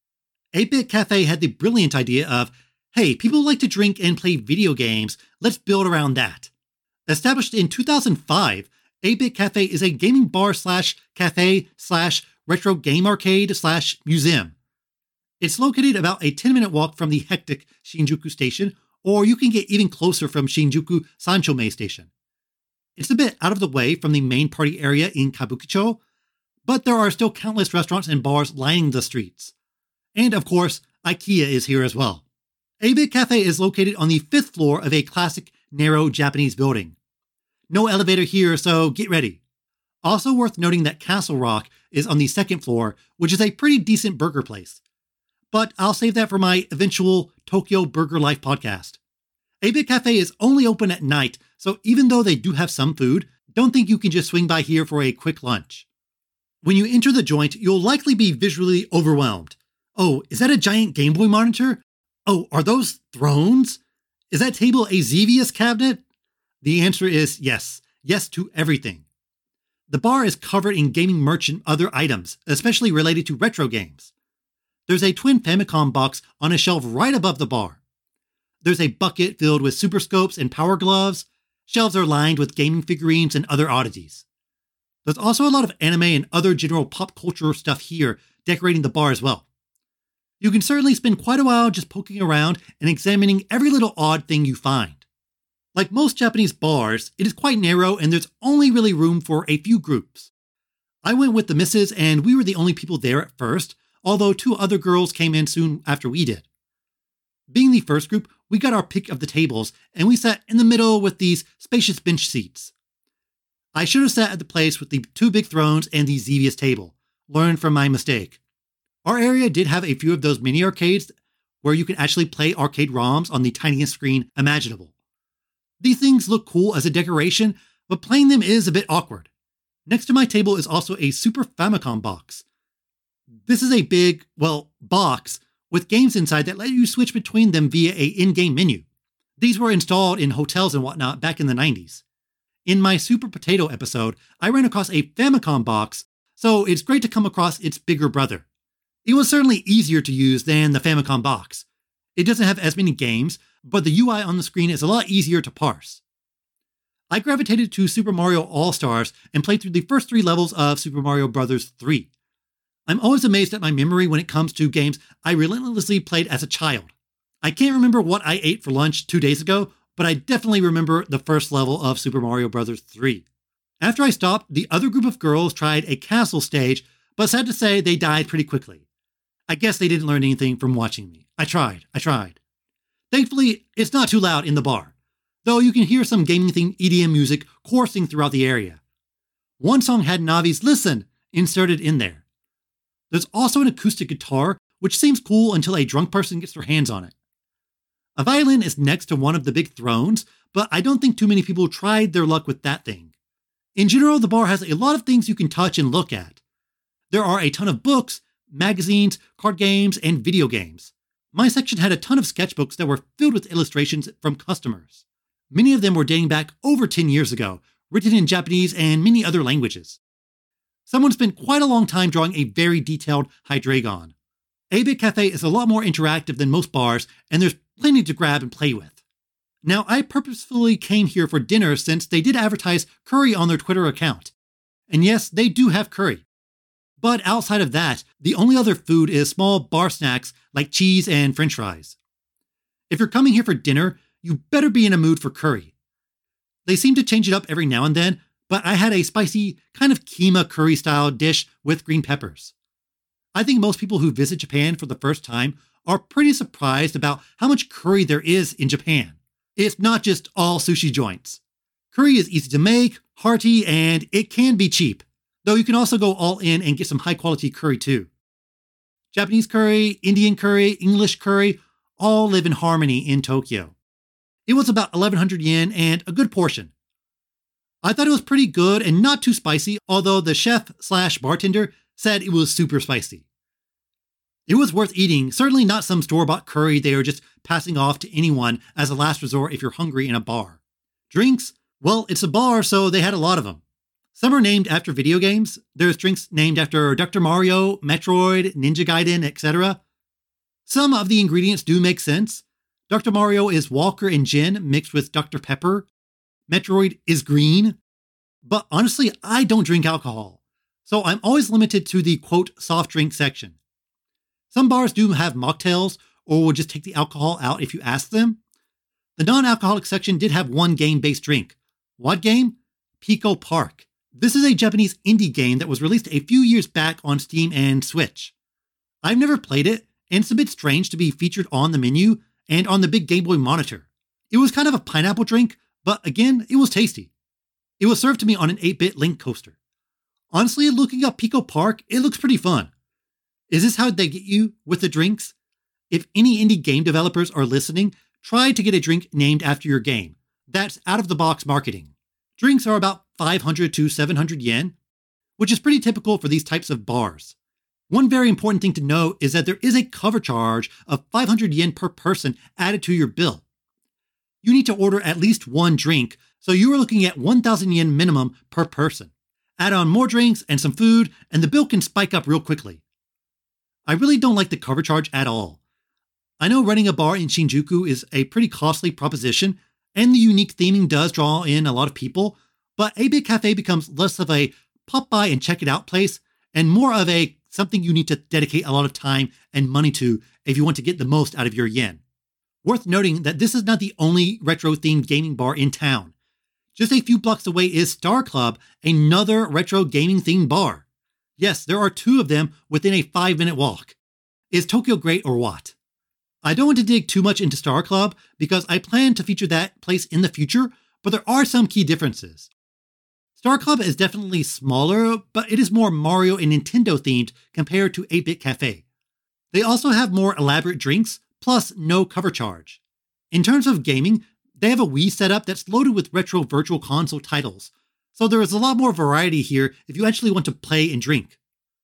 8-Bit Cafe had the brilliant idea of, hey, people like to drink and play video games, let's build around that. Established in 2005, 8-Bit Cafe is a gaming bar / cafe / retro game arcade / museum. It's located about a 10-minute walk from the hectic Shinjuku station, or you can get even closer from Shinjuku Sanchome station. It's a bit out of the way from the main party area in Kabukicho, but there are still countless restaurants and bars lining the streets. And of course, IKEA is here as well. 8-Bit Cafe is located on the 5th floor of a classic, narrow Japanese building. No elevator here, so get ready. Also worth noting that Castle Rock is on the 2nd floor, which is a pretty decent burger place. But I'll save that for my eventual Tokyo Burger Life podcast. 8-Bit Cafe is only open at night, so even though they do have some food, don't think you can just swing by here for a quick lunch. When you enter the joint, you'll likely be visually overwhelmed. Oh, is that a giant Game Boy monitor? Oh, are those thrones? Is that table a Xevious cabinet? The answer is yes. Yes to everything. The bar is covered in gaming merch and other items, especially related to retro games. There's a twin Famicom box on a shelf right above the bar. There's a bucket filled with Super Scopes and Power Gloves. Shelves are lined with gaming figurines and other oddities. There's also a lot of anime and other general pop culture stuff here, decorating the bar as well. You can certainly spend quite a while just poking around and examining every little odd thing you find. Like most Japanese bars, it is quite narrow and there's only really room for a few groups. I went with the missus and we were the only people there at first, although 2 other girls came in soon after we did. Being the first group, we got our pick of the tables and we sat in the middle with these spacious bench seats. I should have sat at the place with the 2 big thrones and the Xevious table. Learned from my mistake. Our area did have a few of those mini arcades where you can actually play arcade ROMs on the tiniest screen imaginable. These things look cool as a decoration, but playing them is a bit awkward. Next to my table is also a Super Famicom box. This is a big, box with games inside that let you switch between them via an in-game menu. These were installed in hotels and whatnot back in the 90s. In my Super Potato episode, I ran across a Famicom box, so it's great to come across its bigger brother. It was certainly easier to use than the Famicom box. It doesn't have as many games, but the UI on the screen is a lot easier to parse. I gravitated to Super Mario All-Stars and played through the first 3 levels of Super Mario Bros. 3. I'm always amazed at my memory when it comes to games I relentlessly played as a child. I can't remember what I ate for lunch 2 days ago, but I definitely remember the first level of Super Mario Bros. 3. After I stopped, the other group of girls tried a castle stage, but sad to say they died pretty quickly. I guess they didn't learn anything from watching me. I tried. Thankfully, it's not too loud in the bar, though you can hear some gaming-themed EDM music coursing throughout the area. One song had Navi's Listen inserted in there. There's also an acoustic guitar, which seems cool until a drunk person gets their hands on it. A violin is next to one of the big thrones, but I don't think too many people tried their luck with that thing. In general, the bar has a lot of things you can touch and look at. There are a ton of books, magazines, card games, and video games. My section had a ton of sketchbooks that were filled with illustrations from customers. Many of them were dating back over 10 years ago, written in Japanese and many other languages. Someone spent quite a long time drawing a very detailed Hydreigon. 8-Bit Cafe is a lot more interactive than most bars, and there's plenty to grab and play with. Now, I purposefully came here for dinner since they did advertise curry on their Twitter account. And yes, they do have curry. But outside of that, the only other food is small bar snacks like cheese and french fries. If you're coming here for dinner, you better be in a mood for curry. They seem to change it up every now and then, but I had a spicy, kind of keema curry-style dish with green peppers. I think most people who visit Japan for the first time are pretty surprised about how much curry there is in Japan. It's not just all sushi joints. Curry is easy to make, hearty, and it can be cheap, though you can also go all in and get some high-quality curry too. Japanese curry, Indian curry, English curry all live in harmony in Tokyo. It was about 1,100 yen and a good portion. I thought it was pretty good and not too spicy, although the chef/bartender said it was super spicy. It was worth eating, certainly not some store-bought curry they are just passing off to anyone as a last resort if you're hungry in a bar. Drinks? Well, it's a bar, so they had a lot of them. Some are named after video games. There's drinks named after Dr. Mario, Metroid, Ninja Gaiden, etc. Some of the ingredients do make sense. Dr. Mario is Walker and gin mixed with Dr. Pepper. Metroid is green. But honestly, I don't drink alcohol, so I'm always limited to the quote soft drink section. Some bars do have mocktails or will just take the alcohol out if you ask them. The non-alcoholic section did have one game-based drink. What game? Pico Park. This is a Japanese indie game that was released a few years back on Steam and Switch. I've never played it, and it's a bit strange to be featured on the menu and on the big Game Boy monitor. It was kind of a pineapple drink, but again, it was tasty. It was served to me on an 8-bit Link coaster. Honestly, looking up Pico Park, it looks pretty fun. Is this how they get you with the drinks? If any indie game developers are listening, try to get a drink named after your game. That's out-of-the-box marketing. Drinks are about 500 to 700 yen, which is pretty typical for these types of bars. One very important thing to note is that there is a cover charge of 500 yen per person added to your bill. You need to order at least one drink, so you are looking at 1,000 yen minimum per person. Add on more drinks and some food, and the bill can spike up real quickly. I really don't like the cover charge at all. I know running a bar in Shinjuku is a pretty costly proposition, and the unique theming does draw in a lot of people, but 8-Bit Cafe becomes less of a pop by and check it out place, and more of a something you need to dedicate a lot of time and money to if you want to get the most out of your yen. Worth noting that this is not the only retro-themed gaming bar in town. Just a few blocks away is Star Club, another retro gaming-themed bar. Yes, there are 2 of them within a 5-minute walk. Is Tokyo great or what? I don't want to dig too much into Star Club because I plan to feature that place in the future, but there are some key differences. Star Club is definitely smaller, but it is more Mario and Nintendo themed compared to 8-Bit Cafe. They also have more elaborate drinks, plus no cover charge. In terms of gaming, they have a Wii setup that's loaded with retro virtual console titles, so there is a lot more variety here if you actually want to play and drink.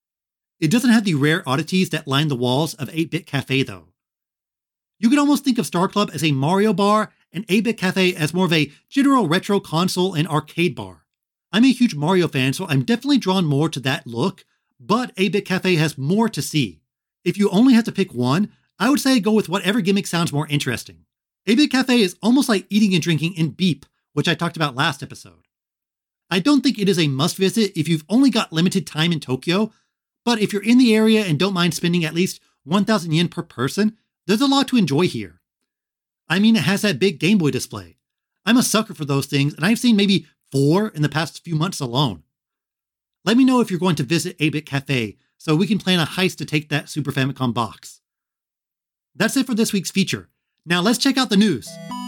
It doesn't have the rare oddities that line the walls of 8-Bit Cafe though. You could almost think of Star Club as a Mario bar and 8-Bit Cafe as more of a general retro console and arcade bar. I'm a huge Mario fan, so I'm definitely drawn more to that look, but 8-Bit Cafe has more to see. If you only have to pick one, I would say go with whatever gimmick sounds more interesting. 8-Bit Cafe is almost like eating and drinking in Beep, which I talked about last episode. I don't think it is a must visit if you've only got limited time in Tokyo, but if you're in the area and don't mind spending at least 1,000 yen per person, there's a lot to enjoy here. I mean, it has that big Game Boy display. I'm a sucker for those things, and I've seen maybe 4 in the past few months alone. Let me know if you're going to visit 8-Bit Cafe so we can plan a heist to take that Super Famicom box. That's it for this week's feature. Now let's check out the news.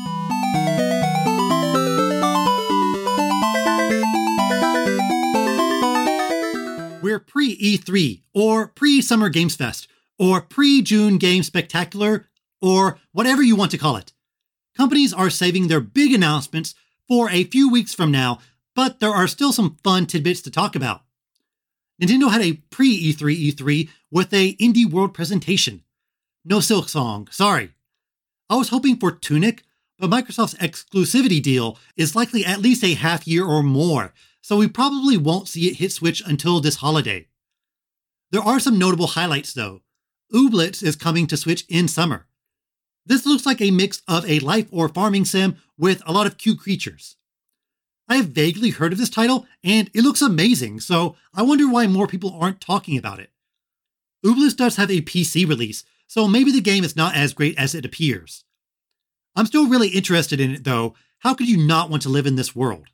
We're pre-E3, or pre-Summer Games Fest, or pre-June Game Spectacular, or whatever you want to call it. Companies are saving their big announcements for a few weeks from now, but there are still some fun tidbits to talk about. Nintendo had a pre-E3 E3 with a Indie World presentation. No Silksong, sorry. I was hoping for Tunic, but Microsoft's exclusivity deal is likely at least a half year or more, so we probably won't see it hit Switch until this holiday. There are some notable highlights though. Ooblets is coming to Switch in summer. This looks like a mix of a life or farming sim with a lot of cute creatures. I have vaguely heard of this title, and it looks amazing, so I wonder why more people aren't talking about it. Ooblets does have a PC release, so maybe the game is not as great as it appears. I'm still really interested in it though. How could you not want to live in this world?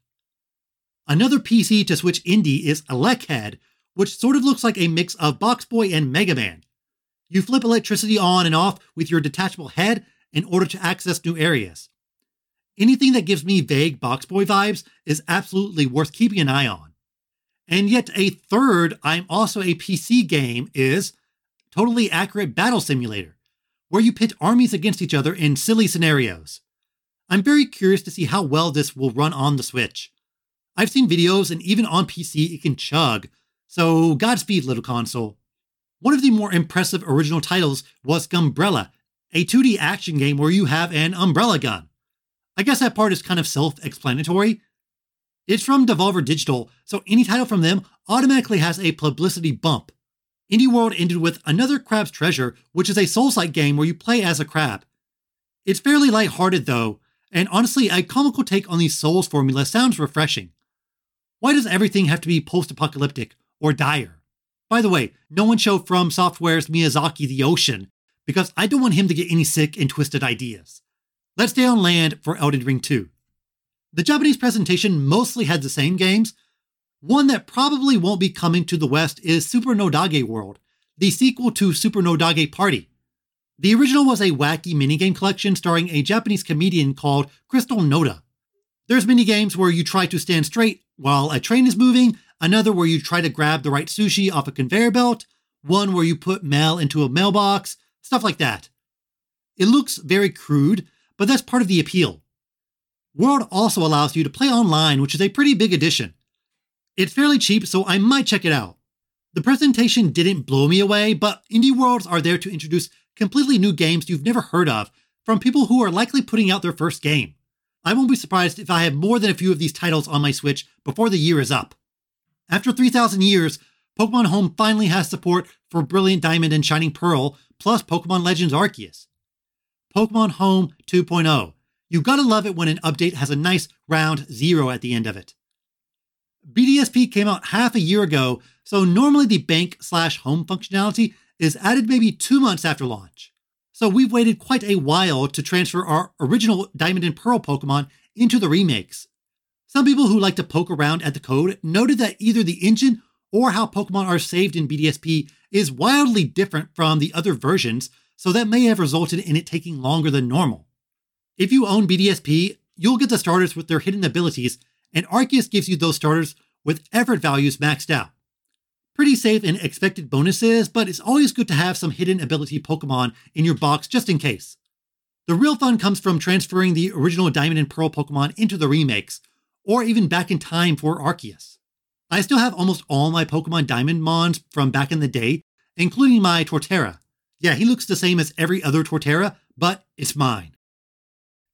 Another PC to Switch indie is Elechead, which sort of looks like a mix of Box Boy and Mega Man. You flip electricity on and off with your detachable head in order to access new areas. Anything that gives me vague Box Boy vibes is absolutely worth keeping an eye on. And yet a third, I'm also a PC game is Totally Accurate Battle Simulator, where you pit armies against each other in silly scenarios. I'm very curious to see how well this will run on the Switch. I've seen videos, and even on PC it can chug, so Godspeed, little console. One of the more impressive original titles was Gunbrella, a 2D action game where you have an umbrella gun. I guess that part is kind of self-explanatory. It's from Devolver Digital, so any title from them automatically has a publicity bump. Indie World ended with Another Crab's Treasure, which is a Souls-like game where you play as a crab. It's fairly lighthearted though, and honestly, a comical take on the Souls formula sounds refreshing. Why does everything have to be post-apocalyptic or dire? By the way, no one show From Software's Miyazaki the ocean, because I don't want him to get any sick and twisted ideas. Let's stay on land for Elden Ring 2. The Japanese presentation mostly had the same games. One that probably won't be coming to the West is Super no Dage World, the sequel to Super no Dage Party. The original was a wacky minigame collection starring a Japanese comedian called Crystal Noda. There's minigames where you try to stand straight while a train is moving, another where you try to grab the right sushi off a conveyor belt, one where you put mail into a mailbox, stuff like that. It looks very crude, but that's part of the appeal. World also allows you to play online, which is a pretty big addition. It's fairly cheap, so I might check it out. The presentation didn't blow me away, but Indie Worlds are there to introduce completely new games you've never heard of from people who are likely putting out their first game. I won't be surprised if I have more than a few of these titles on my Switch before the year is up. After 3,000 years, Pokemon Home finally has support for Brilliant Diamond and Shining Pearl, plus Pokemon Legends Arceus. Pokemon Home 2.0. You gotta love it when an update has a nice round 0 at the end of it. BDSP came out half a year ago, so normally the bank/home functionality is added maybe 2 months after launch. So we've waited quite a while to transfer our original Diamond and Pearl Pokemon into the remakes. Some people who like to poke around at the code noted that either the engine or how Pokemon are saved in BDSP is wildly different from the other versions, so that may have resulted in it taking longer than normal. If you own BDSP, you'll get the starters with their hidden abilities, and Arceus gives you those starters with effort values maxed out. Pretty safe and expected bonuses, but it's always good to have some hidden ability Pokemon in your box just in case. The real fun comes from transferring the original Diamond and Pearl Pokemon into the remakes, or even back in time for Arceus. I still have almost all my Pokemon Diamond Mons from back in the day, including my Torterra. Yeah, he looks the same as every other Torterra, but it's mine.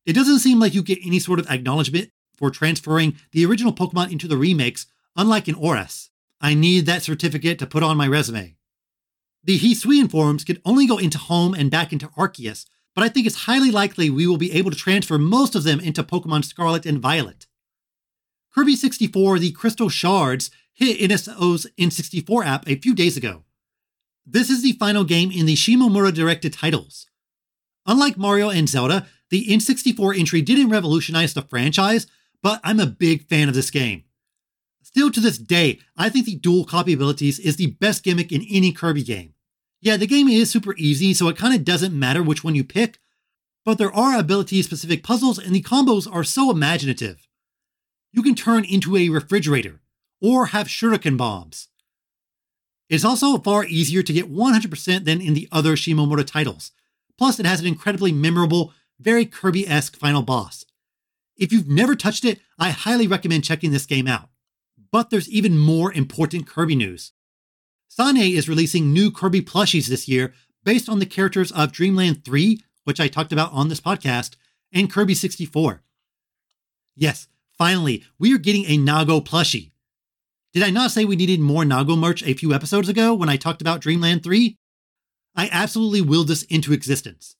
It doesn't seem like you get any sort of acknowledgement for transferring the original Pokemon into the remakes, unlike in ORAS. I need that certificate to put on my resume. The Hisuian forms could only go into Home and back into Arceus, but I think it's highly likely we will be able to transfer most of them into Pokemon Scarlet and Violet. Kirby 64, the Crystal Shards, hit NSO's N64 app a few days ago. This is the final game in the Shimomura-directed titles. Unlike Mario and Zelda, the N64 entry didn't revolutionize the franchise, but I'm a big fan of this game. Still to this day, I think the dual copy abilities is the best gimmick in any Kirby game. Yeah, the game is super easy, so it kind of doesn't matter which one you pick, but there are ability-specific puzzles and the combos are so imaginative. You can turn into a refrigerator, or have shuriken bombs. It's also far easier to get 100% than in the other Shimomura titles. Plus, it has an incredibly memorable, very Kirby-esque final boss. If you've never touched it, I highly recommend checking this game out. But there's even more important Kirby news. Sane is releasing new Kirby plushies this year based on the characters of Dreamland 3, which I talked about on this podcast, and Kirby 64. Yes, finally, we are getting a Nago plushie. Did I not say we needed more Nago merch a few episodes ago when I talked about Dreamland 3? I absolutely willed this into existence.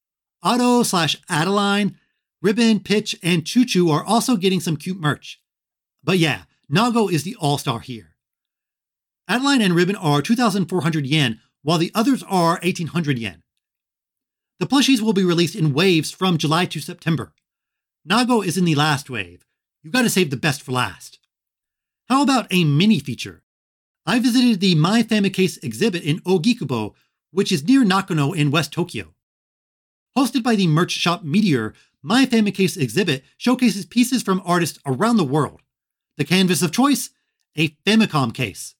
Otto/Adeline, Ribbon, Pitch, and Choo Choo are also getting some cute merch. But yeah, Nago is the all-star here. Adeline and Ribbon are 2,400 yen, while the others are 1,800 yen. The plushies will be released in waves from July to September. Nago is in the last wave. You gotta save the best for last. How about a mini feature? I visited the My Famicase exhibit in Ogikubo, which is near Nakano in West Tokyo. Hosted by the merch shop Meteor, My Famicase exhibit showcases pieces from artists around the world. The canvas of choice? A Famicom case.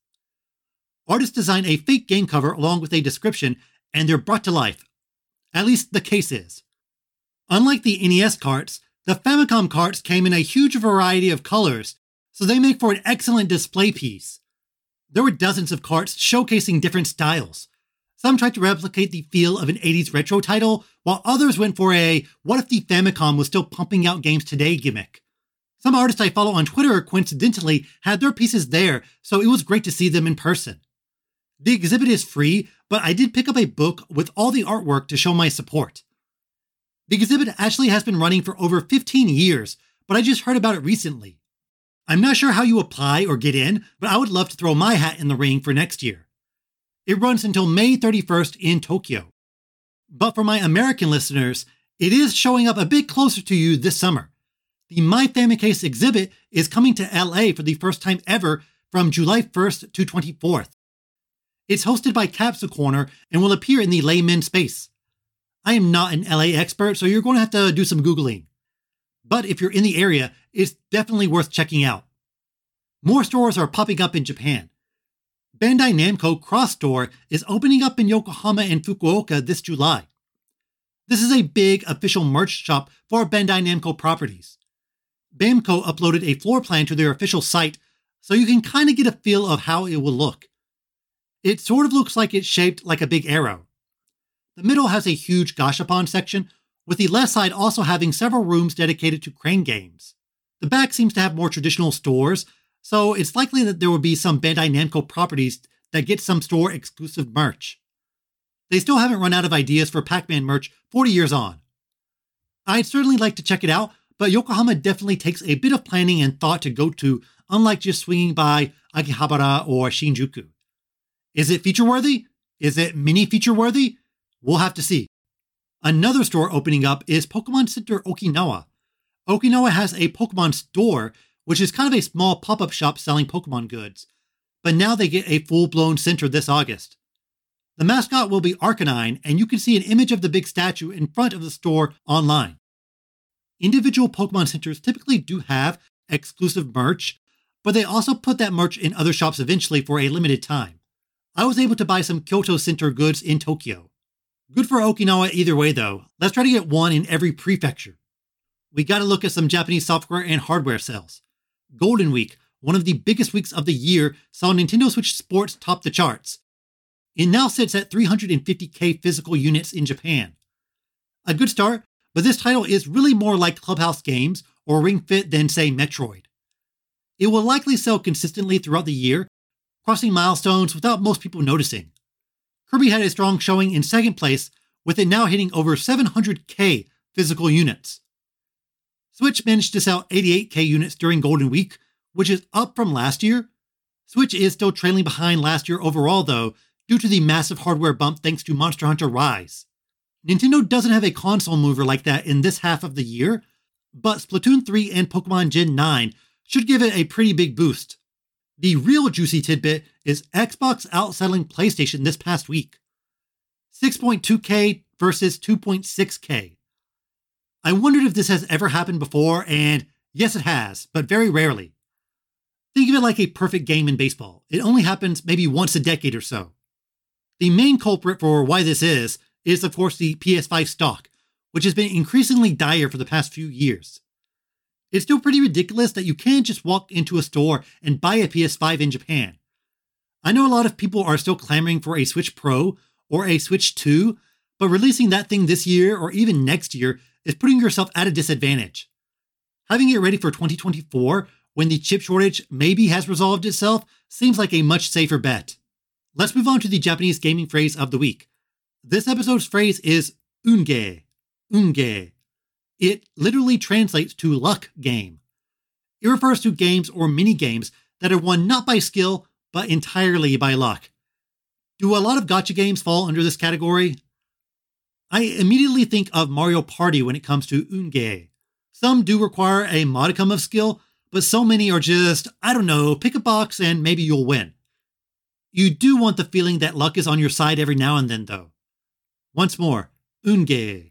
Artists design a fake game cover along with a description, and they're brought to life. At least the case is. Unlike the NES carts, the Famicom carts came in a huge variety of colors, so they make for an excellent display piece. There were dozens of carts showcasing different styles. Some tried to replicate the feel of an 80s retro title, while others went for a what if the Famicom was still pumping out games today gimmick. Some artists I follow on Twitter coincidentally had their pieces there, so it was great to see them in person. The exhibit is free, but I did pick up a book with all the artwork to show my support. The exhibit actually has been running for over 15 years, but I just heard about it recently. I'm not sure how you apply or get in, but I would love to throw my hat in the ring for next year. It runs until May 31st in Tokyo. But for my American listeners, it is showing up a bit closer to you this summer. The My Famicase exhibit is coming to LA for the first time ever from July 1st to 24th. It's hosted by Capsule Corner and will appear in the layman space. I am not an LA expert, so you're going to have to do some Googling. But if you're in the area, it's definitely worth checking out. More stores are popping up in Japan. Bandai Namco Cross Store is opening up in Yokohama and Fukuoka this July. This is a big official merch shop for Bandai Namco properties. Bamco uploaded a floor plan to their official site, so you can kind of get a feel of how it will look. It sort of looks like it's shaped like a big arrow. The middle has a huge Gashapon section, with the left side also having several rooms dedicated to crane games. The back seems to have more traditional stores, so it's likely that there will be some Bandai Namco properties that get some store-exclusive merch. They still haven't run out of ideas for Pac-Man merch 40 years on. I'd certainly like to check it out, but Yokohama definitely takes a bit of planning and thought to go to, unlike just swinging by Akihabara or Shinjuku. Is it feature-worthy? Is it mini-feature-worthy? We'll have to see. Another store opening up is Pokemon Center Okinawa. Okinawa has a Pokemon store, which is kind of a small pop-up shop selling Pokemon goods, but now they get a full-blown center this August. The mascot will be Arcanine, and you can see an image of the big statue in front of the store online. Individual Pokemon centers typically do have exclusive merch, but they also put that merch in other shops eventually for a limited time. I was able to buy some Kyoto Center goods in Tokyo. Good for Okinawa either way though. Let's try to get one in every prefecture. We gotta look at some Japanese software and hardware sales. Golden Week, one of the biggest weeks of the year, saw Nintendo Switch Sports top the charts. It now sits at 350,000 physical units in Japan. A good start, but this title is really more like Clubhouse Games or Ring Fit than, say, Metroid. It will likely sell consistently throughout the year, crossing milestones without most people noticing. Kirby had a strong showing in second place, with it now hitting over 700k physical units. Switch managed to sell 88k units during Golden Week, which is up from last year. Switch is still trailing behind last year overall, though, due to the massive hardware bump thanks to Monster Hunter Rise. Nintendo doesn't have a console mover like that in this half of the year, but Splatoon 3 and Pokemon Gen 9 should give it a pretty big boost. The real juicy tidbit is Xbox outselling PlayStation this past week. 6.2k versus 2.6k. I wondered if this has ever happened before, and yes it has, but very rarely. Think of it like a perfect game in baseball. It only happens maybe once a decade or so. The main culprit for why this is of course the PS5 stock, which has been increasingly dire for the past few years. It's still pretty ridiculous that you can't just walk into a store and buy a PS5 in Japan. I know a lot of people are still clamoring for a Switch Pro or a Switch 2, but releasing that thing this year or even next year is putting yourself at a disadvantage. Having it ready for 2024, when the chip shortage maybe has resolved itself, seems like a much safer bet. Let's move on to the Japanese gaming phrase of the week. This episode's phrase is unge. Unge. It literally translates to luck game. It refers to games or mini-games that are won not by skill, but entirely by luck. Do a lot of gacha games fall under this category? I immediately think of Mario Party when it comes to unge. Some do require a modicum of skill, but so many are just, pick a box and maybe you'll win. You do want the feeling that luck is on your side every now and then, though. Once more, unge.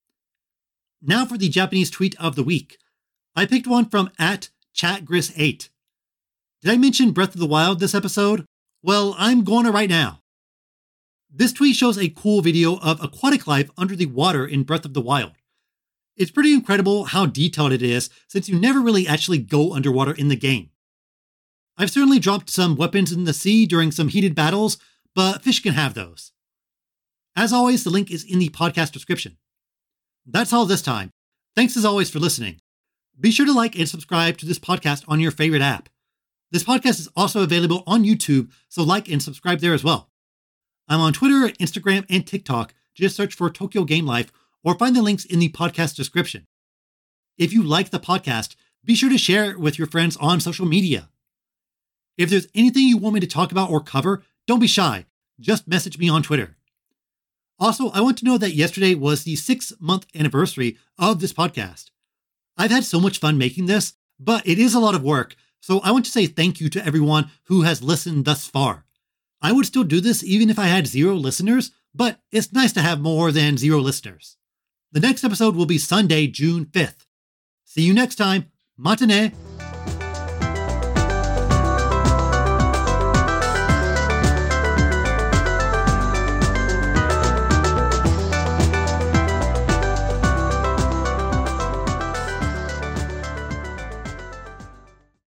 Now for the Japanese tweet of the week. I picked one from @ChatGris8. Did I mention Breath of the Wild this episode? Well, I'm going to right now. This tweet shows a cool video of aquatic life under the water in Breath of the Wild. It's pretty incredible how detailed it is, since you never really actually go underwater in the game. I've certainly dropped some weapons in the sea during some heated battles, but fish can have those. As always, the link is in the podcast description. That's all this time. Thanks as always for listening. Be sure to like and subscribe to this podcast on your favorite app. This podcast is also available on YouTube, so like and subscribe there as well. I'm on Twitter, Instagram, and TikTok. Just search for Tokyo Game Life or find the links in the podcast description. If you like the podcast, be sure to share it with your friends on social media. If there's anything you want me to talk about or cover, don't be shy. Just message me on Twitter. Also, I want to know that yesterday was the 6-month anniversary of this podcast. I've had so much fun making this, but it is a lot of work, so I want to say thank you to everyone who has listened thus far. I would still do this even if I had 0 listeners, but it's nice to have more than 0 listeners. The next episode will be Sunday, June 5th. See you next time. Matane!